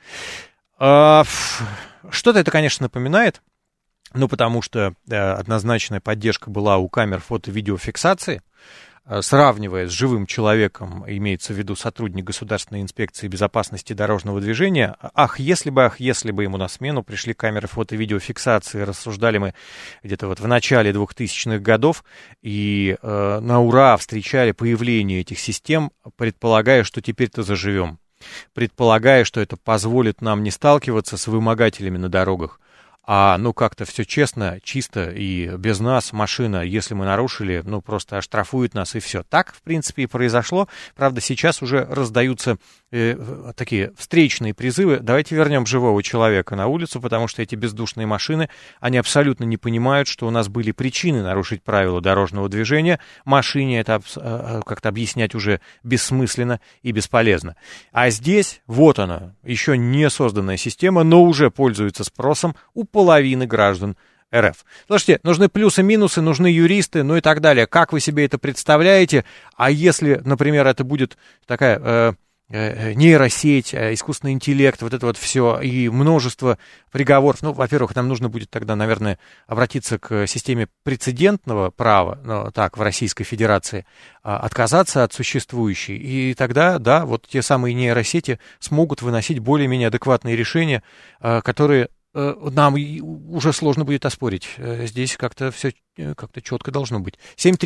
Что-то это, конечно, напоминает, ну, потому что однозначная поддержка была у камер фото-видеофиксации, сравнивая с живым человеком, имеется в виду сотрудник Государственной инспекции безопасности дорожного движения. Ах, если бы ему на смену пришли камеры фото-видеофиксации, рассуждали мы где-то вот в начале 2000-х годов, и на ура встречали появление этих систем, предполагая, что теперь-то заживем, предполагая, что это позволит нам не сталкиваться с вымогателями на дорогах, а, ну, как-то все честно, чисто и без нас машина, если мы нарушили, ну, просто оштрафует нас и все. Так, в принципе, и произошло. Правда, сейчас уже раздаются такие встречные призывы. Давайте вернем живого человека на улицу, потому что эти бездушные машины, они абсолютно не понимают, что у нас были причины нарушить правила дорожного движения. Машине это как-то объяснять уже бессмысленно и бесполезно. А здесь, вот она, еще не созданная система, но уже пользуется спросом у половины граждан РФ. Слушайте, нужны плюсы-минусы, нужны юристы, ну и так далее. Как вы себе это представляете? А если, например, это будет такая нейросеть, искусственный интеллект, вот это вот все, и множество приговоров. Ну, во-первых, нам нужно будет тогда, наверное, обратиться к системе прецедентного права, ну, так, в Российской Федерации, отказаться от существующей, и тогда, да, вот те самые нейросети смогут выносить более-менее адекватные решения, которые нам уже сложно будет оспорить. Здесь как-то все как-то четко должно быть.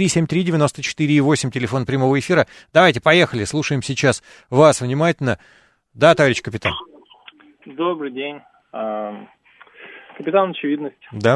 7373948, телефон прямого эфира. Давайте, поехали, слушаем сейчас вас внимательно. Да, товарищ капитан? Добрый день. Капитан Очевидность. Да.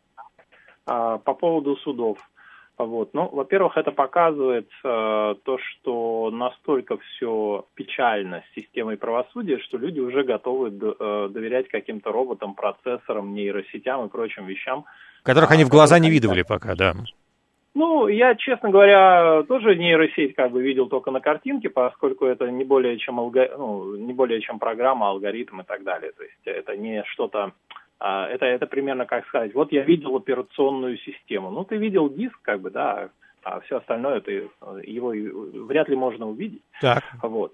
По поводу судов. Вот. Ну, во-первых, это показывает то, что настолько все печально с системой правосудия, что люди уже готовы доверять каким-то роботам, процессорам, нейросетям и прочим вещам. Которых они в глаза не видывали пока, да. Ну, я, честно говоря, тоже нейросеть как бы видел только на картинке, поскольку это не более чем не более чем программа, алгоритм и так далее. То есть это не что-то... Это примерно как сказать, вот я видел операционную систему. Ну, ты видел диск, как бы, да, а все остальное, его вряд ли можно увидеть. Так. Вот.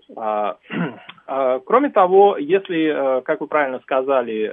Кроме того, если, как вы правильно сказали,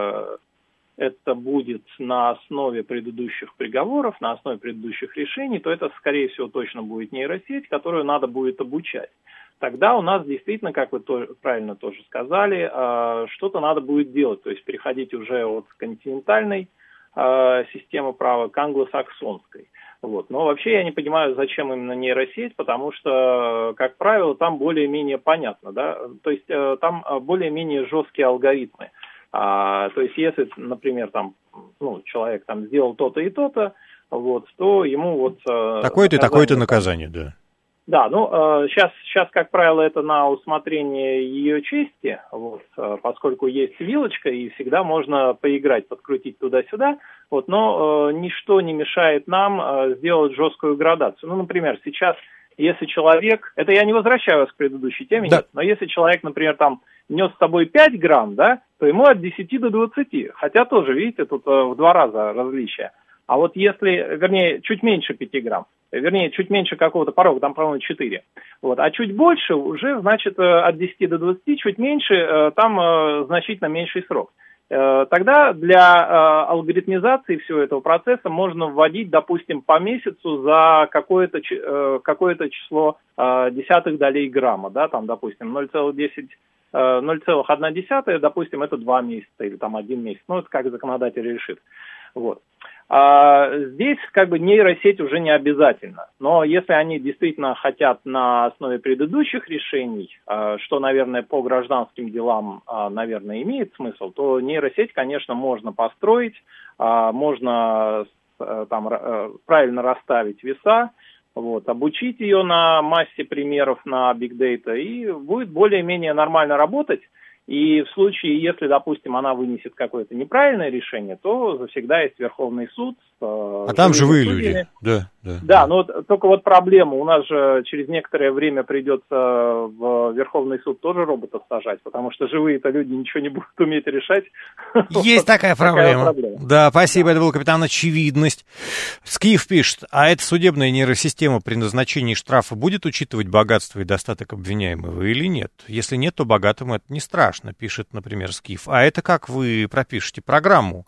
это будет на основе предыдущих приговоров, на основе предыдущих решений, то это, скорее всего, точно будет нейросеть, которую надо будет обучать. Тогда у нас действительно, как вы правильно тоже сказали, что-то надо будет делать, то есть переходить уже от континентальной системы права к англосаксонской. Вот. Но вообще я не понимаю, зачем именно нейросеть, потому что, как правило, там более-менее понятно, да, то есть там более-менее жесткие алгоритмы. То есть если, например, там, человек там сделал то-то и то-то, вот, то ему вот... Такое-то и такое-то наказание, да. Да, ну, сейчас, как правило, это на усмотрение ее чести, вот, поскольку есть вилочка, и всегда можно поиграть, подкрутить туда-сюда, вот, но ничто не мешает нам сделать жесткую градацию. Ну, например, сейчас, если человек, это я не возвращаю вас к предыдущей теме, да. Нет, но если человек, например, там, нес с собой 5 грамм, да, то ему от 10 до 20, хотя тоже, видите, тут в 2 раза различие. А вот если, вернее, чуть меньше 5 грамм, вернее, чуть меньше какого-то порога, там, по-моему, 4. Вот. А чуть больше уже, значит, от 10 до 20, чуть меньше, там значительно меньший срок. Тогда для алгоритмизации всего этого процесса можно вводить, допустим, по месяцу за какое-то число десятых долей грамма, да, там, допустим, 0,1, допустим, это 2 месяца или там 1 месяц. Ну, это как законодатель решит. Вот. Здесь как бы нейросеть уже не обязательно, но если они действительно хотят на основе предыдущих решений, что, наверное, по гражданским делам, наверное, имеет смысл, то нейросеть, конечно, можно построить, можно там правильно расставить веса, вот, обучить ее на массе примеров на Big Data, и будет более-менее нормально работать. И в случае, если, допустим, она вынесет какое-то неправильное решение, то завсегда есть Верховный суд. А там живые люди. Да, но только вот проблема. У нас же через некоторое время придется в Верховный суд тоже роботов сажать, потому что живые-то люди ничего не будут уметь решать. Есть такая проблема. Да, спасибо, это был капитан Очевидность. Скиф пишет, а эта судебная нейросистема при назначении штрафа будет учитывать богатство и достаток обвиняемого или нет? Если нет, то богатому это не страшно, пишет, например, Скиф. А это как вы пропишете программу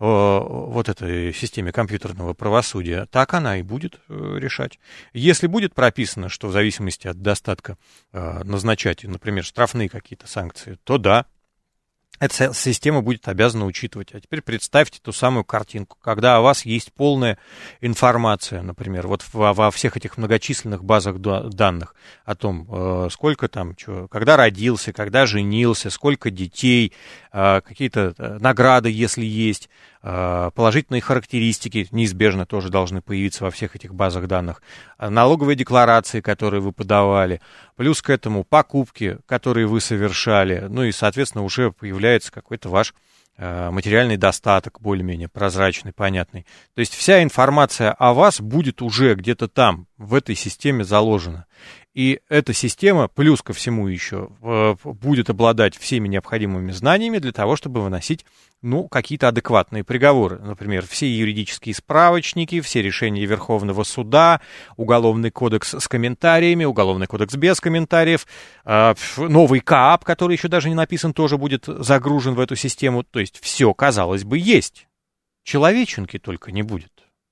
вот этой системе компьютерного правосудия, так она и будет решать. Если будет прописано, что в зависимости от достатка назначать, например, штрафные какие-то санкции, то да, эта система будет обязана учитывать. А теперь представьте ту самую картинку, когда у вас есть полная информация, например, вот во всех этих многочисленных базах данных о том, сколько там, когда родился, когда женился, сколько детей, какие-то награды, если есть, положительные характеристики неизбежно тоже должны появиться во всех этих базах данных, налоговые декларации, которые вы подавали, плюс к этому покупки, которые вы совершали, ну и, соответственно, уже появляется какой-то ваш материальный достаток, более-менее прозрачный, понятный. То есть вся информация о вас будет уже где-то там, в этой системе заложена. И эта система, плюс ко всему еще, будет обладать всеми необходимыми знаниями для того, чтобы выносить, ну, какие-то адекватные приговоры. Например, все юридические справочники, все решения Верховного суда, Уголовный кодекс с комментариями, Уголовный кодекс без комментариев, новый КАП, который еще даже не написан, тоже будет загружен в эту систему. То есть все, казалось бы, есть. Человеченки только не будет.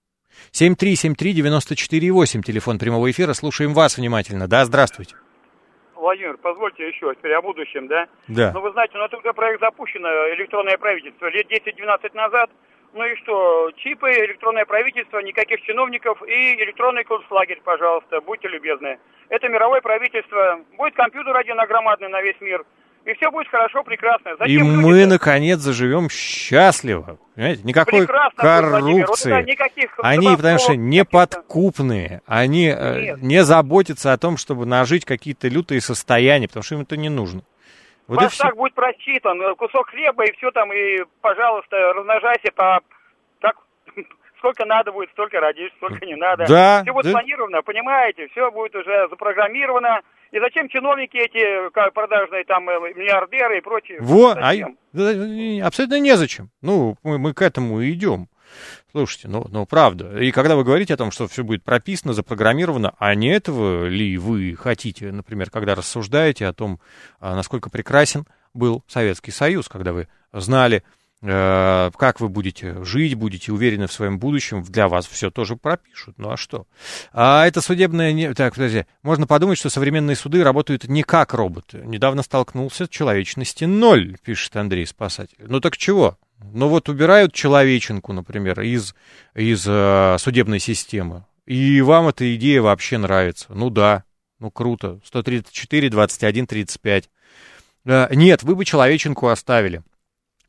7373948, телефон прямого эфира. Слушаем вас внимательно. Да, здравствуйте. Владимир, позвольте еще теперь о будущем, да? Да. Ну, вы знаете, это уже проект запущен, электронное правительство, лет 10-12 назад. Ну и что, чипы, электронное правительство, никаких чиновников и электронный концлагерь, пожалуйста, будьте любезны. Это мировое правительство, будет компьютер один громадный на весь мир. И все будет хорошо, прекрасно. Зачем и мы, наконец, заживем счастливо. Понимаете? Никакой коррупции. Вот никаких они, потому что неподкупные. Они не заботятся о том, чтобы нажить какие-то лютые состояния, потому что им это не нужно. Вот ваш так будет просчитан. Кусок хлеба и все там, и, пожалуйста, размножайся по... Так, сколько надо будет, столько родишь, сколько не надо. Да, все будет спланировано, понимаете, все будет уже запрограммировано. И зачем чиновники эти, как продажные там миллиардеры и прочие? Вот, абсолютно незачем. Ну, мы к этому и идем. Слушайте, ну правда. И когда вы говорите о том, что все будет прописано, запрограммировано, а не этого ли вы хотите, например, когда рассуждаете о том, насколько прекрасен был Советский Союз, когда вы знали, как вы будете жить, будете уверены в своем будущем, для вас все тоже пропишут. Ну а что? А это судебное... Так, подожди. Можно подумать, что современные суды работают не как роботы. Недавно столкнулся с человечности 0, пишет Андрей Спасатель. Ну так чего? Ну вот убирают человеченку, например, из судебной системы. И вам эта идея вообще нравится. Ну да, ну круто. 134, 21, 35. Нет, вы бы человеченку оставили.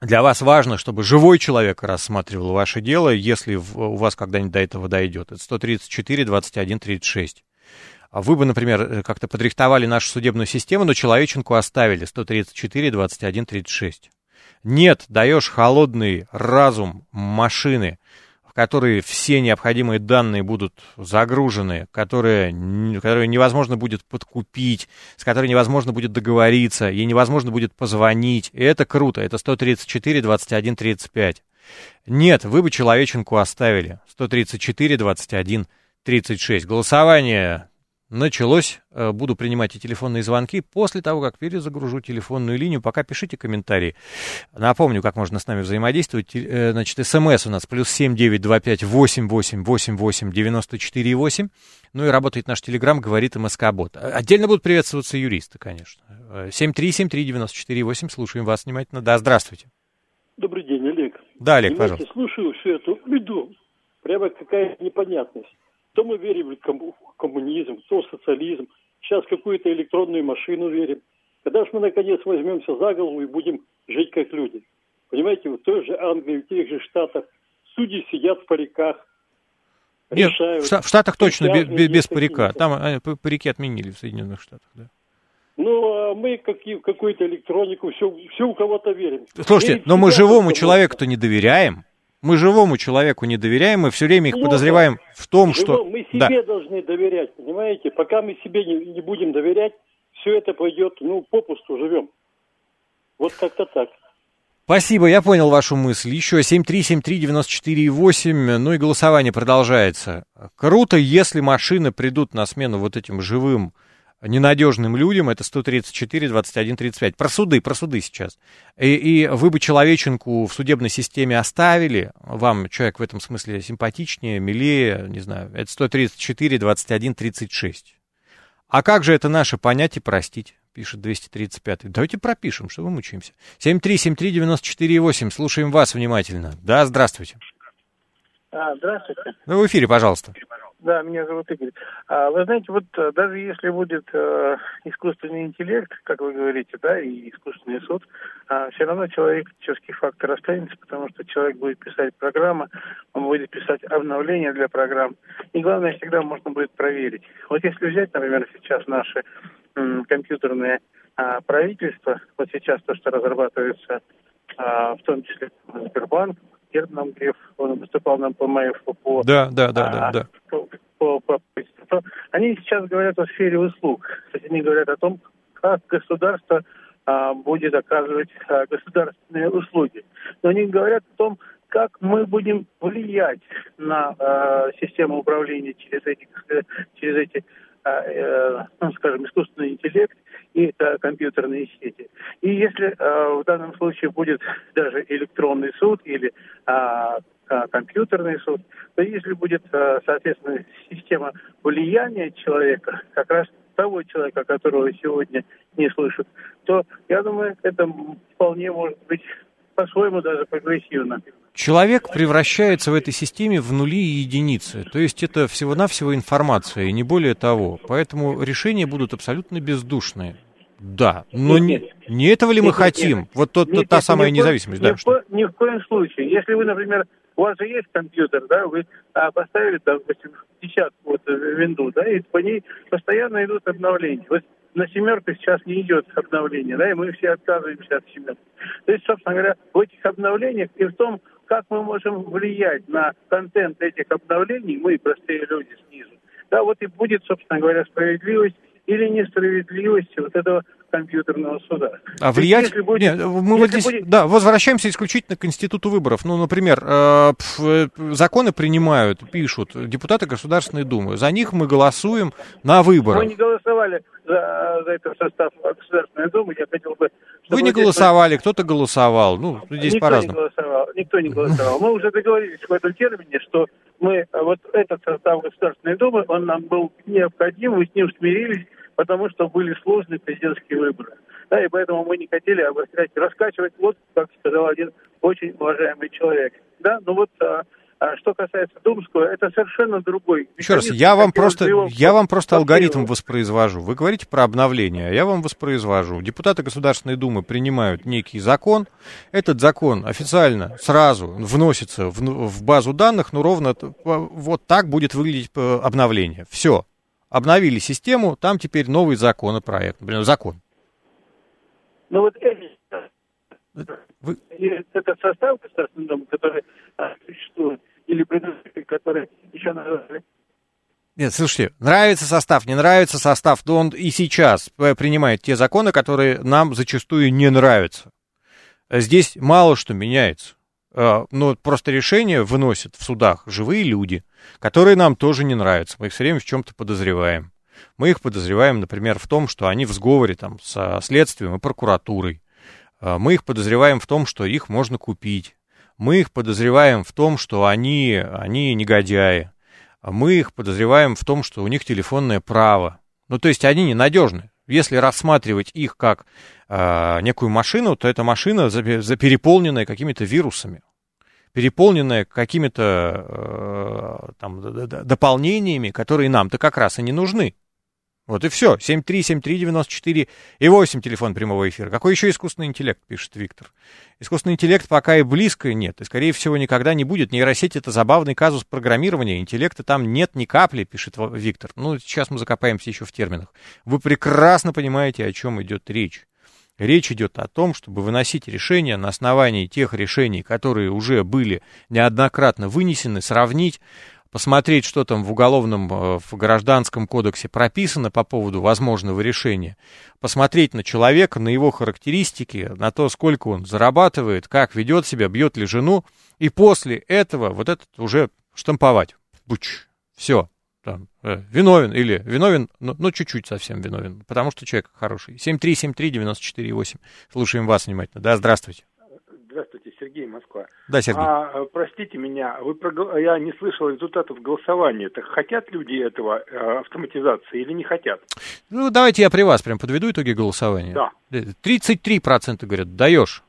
Для вас важно, чтобы живой человек рассматривал ваше дело, если у вас когда-нибудь до этого дойдет. Это 134, 21, 36. А вы бы, например, как-то подрихтовали нашу судебную систему, но человеченку оставили. 134, 21, 36. Нет, даешь холодный разум машины, в которые все необходимые данные будут загружены, которые невозможно будет подкупить, с которой невозможно будет договориться, ей невозможно будет позвонить. И это круто, это 134, 21, 35. Нет, вы бы человеченку оставили. 134, 21, 36. Голосование началось. Буду принимать и телефонные звонки после того, как перезагружу телефонную линию. Пока пишите комментарии. Напомню, как можно с нами взаимодействовать. Значит, СМС у нас +7 925 88 88 94 8. Ну и работает наш Телеграм, говорит МСК-бот. Отдельно будут приветствоваться юристы, конечно. 7373948. 94 8. Слушаем вас внимательно. Да, здравствуйте. Добрый день, Олег. Да, Олег, пожалуйста. Слушаю всю эту беду. Прямо какая-то непонятность. То мы верим в коммунизм, то в социализм. Сейчас какую-то электронную машину верим. Когда же мы, наконец, возьмемся за голову и будем жить как люди? Понимаете, в той же Англии, в тех же Штатах судьи сидят в париках, решают. Нет, в Штатах точно без парика. Там парики отменили в Соединенных Штатах, да. Ну, а мы в какую-то электронику, все у кого-то верим. Слушайте, но мы живому человеку-то не доверяем. Мы живому человеку не доверяем, мы все время их подозреваем в том, что... Мы себе должны доверять, понимаете? Пока мы себе не будем доверять, все это пойдет, попусту живем. Вот как-то так. Спасибо, я понял вашу мысль. Еще 7373948, ну и голосование продолжается. Круто, если машины придут на смену вот этим живым, ненадежным людям, это 134, 21, 35. Про суды сейчас. И вы бы человеченку в судебной системе оставили, вам человек в этом смысле симпатичнее, милее, не знаю, это 134, 21, 36. А как же это наше понятие простить, пишет 235. Давайте пропишем, что мы мучаемся. 7373948, слушаем вас внимательно. Да, здравствуйте. Здравствуйте. Вы в эфире, пожалуйста. Да, меня зовут Игорь. Вы знаете, вот даже если будет искусственный интеллект, как вы говорите, да, и искусственный суд, все равно человеческий фактор останется, потому что человек будет писать программы, он будет писать обновления для программ. И главное, всегда можно будет проверить. Вот если взять, например, сейчас наши компьютерные правительства, вот сейчас то, что разрабатывается, в том числе Сбербанк, Герман Греф, он выступал нам по МАЭФ по... Да. Они сейчас говорят о сфере услуг. То есть они говорят о том, как государство будет оказывать государственные услуги. Но они говорят о том, как мы будем влиять на систему управления через эти скажем, искусственный интеллект и компьютерные сети. И если в данном случае будет даже электронный суд или компьютерный суд, то если будет, соответственно, система влияния человека, как раз того человека, которого сегодня не слышат, то, я думаю, это вполне может быть по-своему даже прогрессивно. Человек превращается в этой системе в нули и единицы. То есть это всего-навсего информация, и не более того. Поэтому решения будут абсолютно бездушные. Да, но не этого ли мы хотим? Вот та самая независимость. Ни в коем случае. Если вы, например, у вас же есть компьютер, да, вы поставили там, допустим, десятку винду, да, и по ней постоянно идут обновления. Вот на семерку сейчас не идет обновление, да, и мы все отказываемся от семерки. То есть, собственно говоря, в этих обновлениях и в том, как мы можем влиять на контент этих обновлений, мы, простые люди, снизу. Да, вот и будет, собственно говоря, справедливость или несправедливость вот этого компьютерного суда. А влиять... возвращаемся исключительно к институту выборов. Ну, например, законы принимают, пишут депутаты Государственной Думы. За них мы голосуем на выборах. Мы не голосовали за этот состав Государственной Думы. Я хотел бы... Вы не голосовали, кто-то голосовал. Ну, здесь по-разному. Никто не голосовал. Мы уже договорились в этом термине, что мы вот этот состав Государственной Думы, он нам был необходим, мы с ним смирились, потому что были сложные президентские выборы. Да, и поэтому мы не хотели обострять, раскачивать, вот, как сказал один очень уважаемый человек. Да, ну вот А что касается Думского, это совершенно другой. Еще раз, я вам просто алгоритм воспроизвожу. Вы говорите про обновление, а я вам воспроизвожу. Депутаты Государственной Думы принимают некий закон. Этот закон официально сразу вносится в базу данных, но ровно вот так будет выглядеть обновление. Все. Обновили систему, там теперь новый законопроект. Закон. Ну вот этот состав Государственной Думы, который существует, или предыдущий, который еще назвали. Нет, слушайте, нравится состав, не нравится состав, то он и сейчас принимает те законы, которые нам зачастую не нравятся. Здесь мало что меняется. Но просто решения выносят в судах живые люди, которые нам тоже не нравятся. Мы их все время в чем-то подозреваем. Мы их подозреваем, например, в том, что они в сговоре там, со следствием и прокуратурой. Мы их подозреваем в том, что их можно купить. Мы их подозреваем в том, что они негодяи. Мы их подозреваем в том, что у них телефонное право. Ну, то есть они ненадежны. Если рассматривать их как некую машину, то эта машина переполненная какими-то вирусами, переполненная какими-то дополнениями, которые нам-то как раз и не нужны. Вот и все. 7373948, телефон прямого эфира. Какой еще искусственный интеллект, пишет Виктор. Искусственный интеллект пока и близко нет, и, скорее всего, никогда не будет. Нейросеть — это забавный казус программирования. Интеллекта там нет ни капли, пишет Виктор. Ну, сейчас мы закопаемся еще в терминах. Вы прекрасно понимаете, о чем идет речь. Речь идет о том, чтобы выносить решения на основании тех решений, которые уже были неоднократно вынесены, сравнить, посмотреть, что там в уголовном, в гражданском кодексе прописано по поводу возможного решения, посмотреть на человека, на его характеристики, на то, сколько он зарабатывает, как ведет себя, бьет ли жену, и после этого вот этот уже штамповать. Буч, все. Там, виновен или виновен, но чуть-чуть совсем виновен, потому что человек хороший. 7373948. Слушаем вас внимательно. Да, здравствуйте. Здравствуйте, Сергей, Москва. Да, Сергей. Простите меня, я не слышал результатов голосования. Так хотят люди этого автоматизации или не хотят? Ну, давайте я при вас прям подведу итоги голосования. Да. 33% говорят, даешь.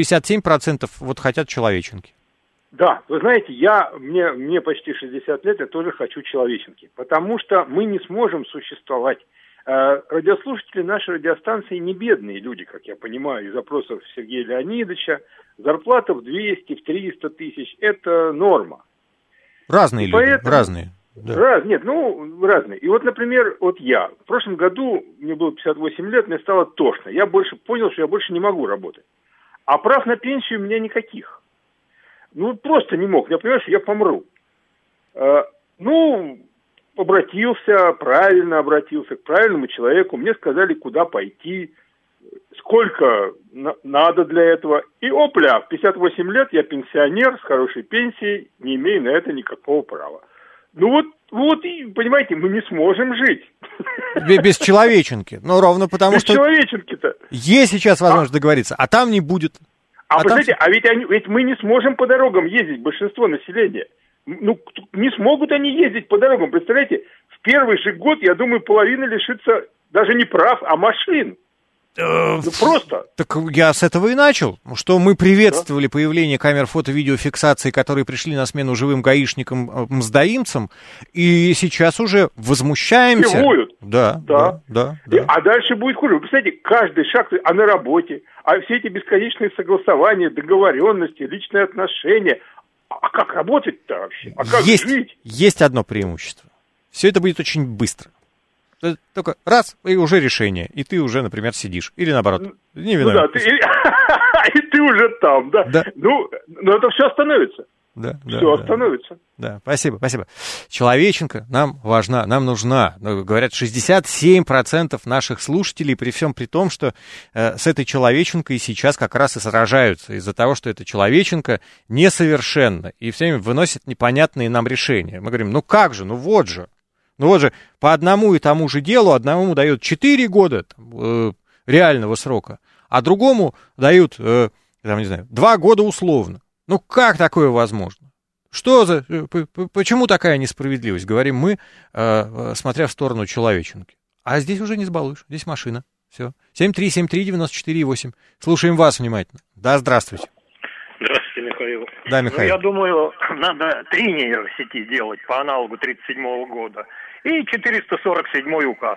67% вот хотят человеченки. Да, вы знаете, мне почти 60 лет, я тоже хочу человеченки. Потому что мы не сможем существовать. Радиослушатели нашей радиостанции не бедные люди, как я понимаю, из запросов Сергея Леонидовича. Зарплата в 200, в 300 тысяч – это норма. Разные люди, поэтому, разные. Да. Разные. И вот, например, я. В прошлом году, мне было 58 лет, мне стало тошно. Я понял, что я больше не могу работать. А прав на пенсию у меня никаких. Просто не мог. Я понимаю, что я помру. Обратился к правильному человеку. Мне сказали, куда пойти, сколько надо для этого. И опля, в 58 лет я пенсионер с хорошей пенсией, не имею на это никакого права. И, понимаете, мы не сможем жить. Без человеченки. Ровно потому что... Без человеченки-то. Есть сейчас возможность договориться, а там не будет. Ведь мы не сможем по дорогам ездить, большинство населения. Не смогут они ездить по дорогам. Представляете, в первый же год, я думаю, половина лишится даже не прав, а машин. Просто. Так я с этого и начал, что мы приветствовали появление камер фото-видеофиксации, которые пришли на смену живым гаишникам-мздоимцам, и сейчас уже возмущаемся. Пивуют. Да. А дальше будет хуже. Вы представляете, каждый шаг, на работе, а все эти бесконечные согласования, договоренности, личные отношения. А как работать-то вообще? А как жить? Есть одно преимущество. Все это будет очень быстро. Только раз, и уже решение. И ты уже, например, сидишь. Или наоборот, не виноват. И ты уже там, да. Но это все остановится. Все остановится. Да, спасибо. Человеченка нам важна, нам нужна. Говорят, 67% наших слушателей, при всем при том, что с этой человеченкой сейчас как раз и сражаются. Из-за того, что эта человеченка несовершенна. И все время выносит непонятные нам решения. Мы говорим, вот же. По одному и тому же делу одному дают 4 года реального срока, а другому дают, 2 года условно. Как такое возможно? Почему такая несправедливость? Говорим мы, смотря в сторону человеченки. А здесь уже не сбалуешь, здесь машина. Все. 7373948. Слушаем вас внимательно. Да, здравствуйте. Здравствуйте, Михаил. Да, Михаил. Ну, я думаю, надо 3 нейросети делать по аналогу 1937 года и 447 указ.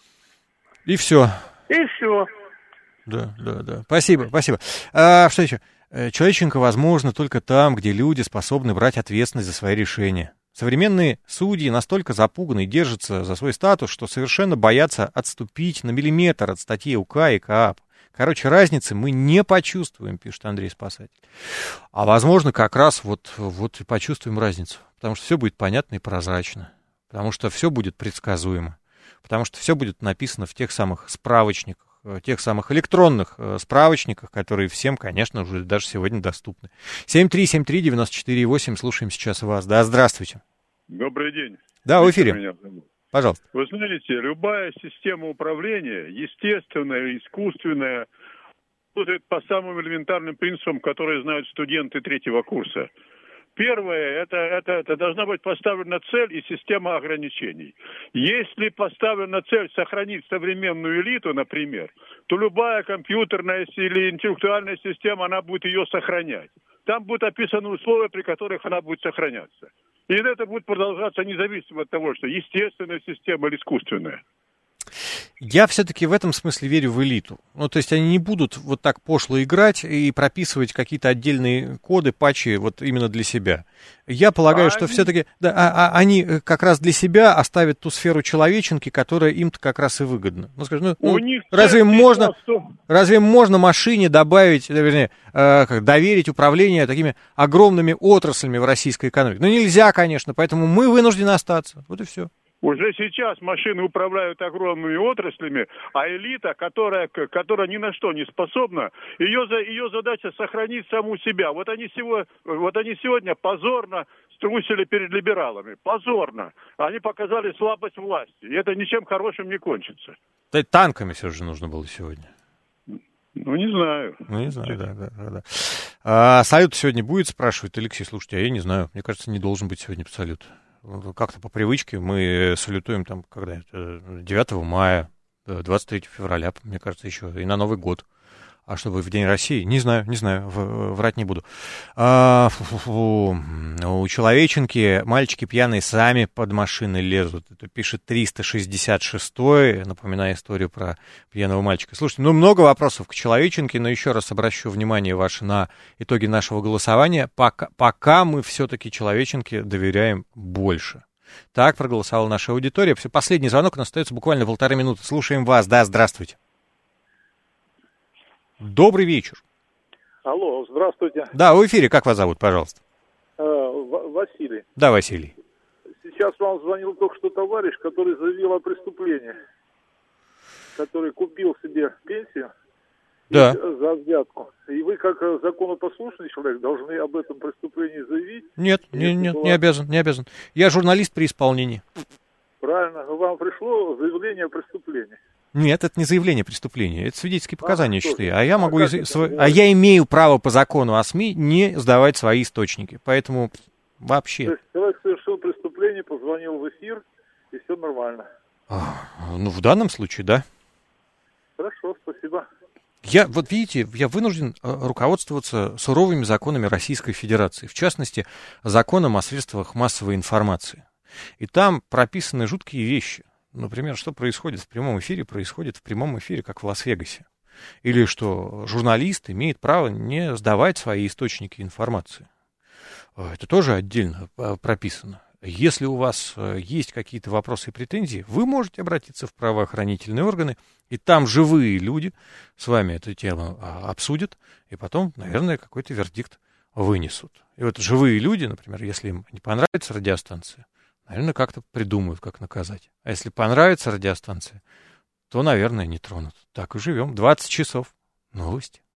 И все. И все. Да. Спасибо. Что еще? Человеченко возможно только там, где люди способны брать ответственность за свои решения. Современные судьи настолько запуганы и держатся за свой статус, что совершенно боятся отступить на миллиметр от статьи УК и КАП. Короче, разницы мы не почувствуем, пишет Андрей Спасатель. А возможно, как раз вот и почувствуем разницу. Потому что все будет понятно и прозрачно. Потому что все будет предсказуемо. Потому что все будет написано в тех самых справочниках, тех самых электронных справочниках, которые всем, конечно, уже даже сегодня доступны. 7373948, слушаем сейчас вас. Да, здравствуйте. Добрый день. Да, в эфире. Пожалуйста. Вы знаете, любая система управления, естественная, искусственная, работает по самым элементарным принципам, которые знают студенты 3-го курса. Первое, это должна быть поставлена цель и система ограничений. Если поставлена цель сохранить современную элиту, например, то любая компьютерная или интеллектуальная система, она будет ее сохранять. Там будут описаны условия, при которых она будет сохраняться. И это будет продолжаться независимо от того, что естественная система или искусственная. Я все-таки в этом смысле верю в элиту. Ну, то есть они не будут вот так пошло играть и прописывать какие-то отдельные коды, патчи вот именно для себя. Я полагаю, что все-таки они как раз для себя оставят ту сферу человеченки, которая им-то как раз и выгодна. Ну, скажи, разве можно машине добавить, вернее, доверить управление такими огромными отраслями в российской экономике? Ну, нельзя, конечно, поэтому мы вынуждены остаться. Вот и все. Уже сейчас машины управляют огромными отраслями, а элита, которая ни на что не способна, ее задача сохранить саму себя. Вот они сегодня позорно струсили перед либералами. Позорно. Они показали слабость власти. И это ничем хорошим не кончится. Да, танками все же нужно было сегодня. Ну, не знаю. Да. Салют сегодня будет, спрашивает Алексей. Слушайте, а я не знаю. Мне кажется, не должен быть сегодня салют. Как-то по привычке мы салютуем там, когда это, 9 мая, 23 февраля, мне кажется, еще и на Новый год. А чтобы в День России? Не знаю, врать не буду. У человеченки мальчики пьяные сами под машины лезут. Это пишет 366-й, напоминая историю про пьяного мальчика. Слушайте, много вопросов к человеченке, но еще раз обращу внимание ваше на итоги нашего голосования. Пока мы все-таки человеченке доверяем больше. Так проголосовала наша аудитория. Последний звонок, у нас остается буквально 1,5 минуты. Слушаем вас. Да, здравствуйте. Добрый вечер. Алло, здравствуйте. Да, в эфире. Как вас зовут, пожалуйста? Василий. Да, Василий. Сейчас вам звонил только что товарищ, который заявил о преступлении, который купил себе пенсию за взятку. И вы, как законопослушный человек, должны об этом преступлении заявить. Нет, не обязан. Я журналист при исполнении. Правильно. Вам пришло заявление о преступлении. Нет, это не заявление преступления, это свидетельские показания чистые. Я имею право по закону о СМИ не сдавать свои источники. Поэтому вообще. То есть человек совершил преступление, позвонил в эфир, и все нормально. Ну, в данном случае, да. Хорошо, спасибо. Я вынужден руководствоваться суровыми законами Российской Федерации, в частности, законом о средствах массовой информации. И там прописаны жуткие вещи. Например, что происходит в прямом эфире, как в Лас-Вегасе. Или что журналист имеет право не сдавать свои источники информации. Это тоже отдельно прописано. Если у вас есть какие-то вопросы и претензии, вы можете обратиться в правоохранительные органы, и там живые люди с вами эту тему обсудят, и потом, наверное, какой-то вердикт вынесут. И вот живые люди, например, если им не понравится радиостанция, наверное, как-то придумают, как наказать. А если понравится радиостанция, то, наверное, не тронут. Так и живем. 20 часов. Новости.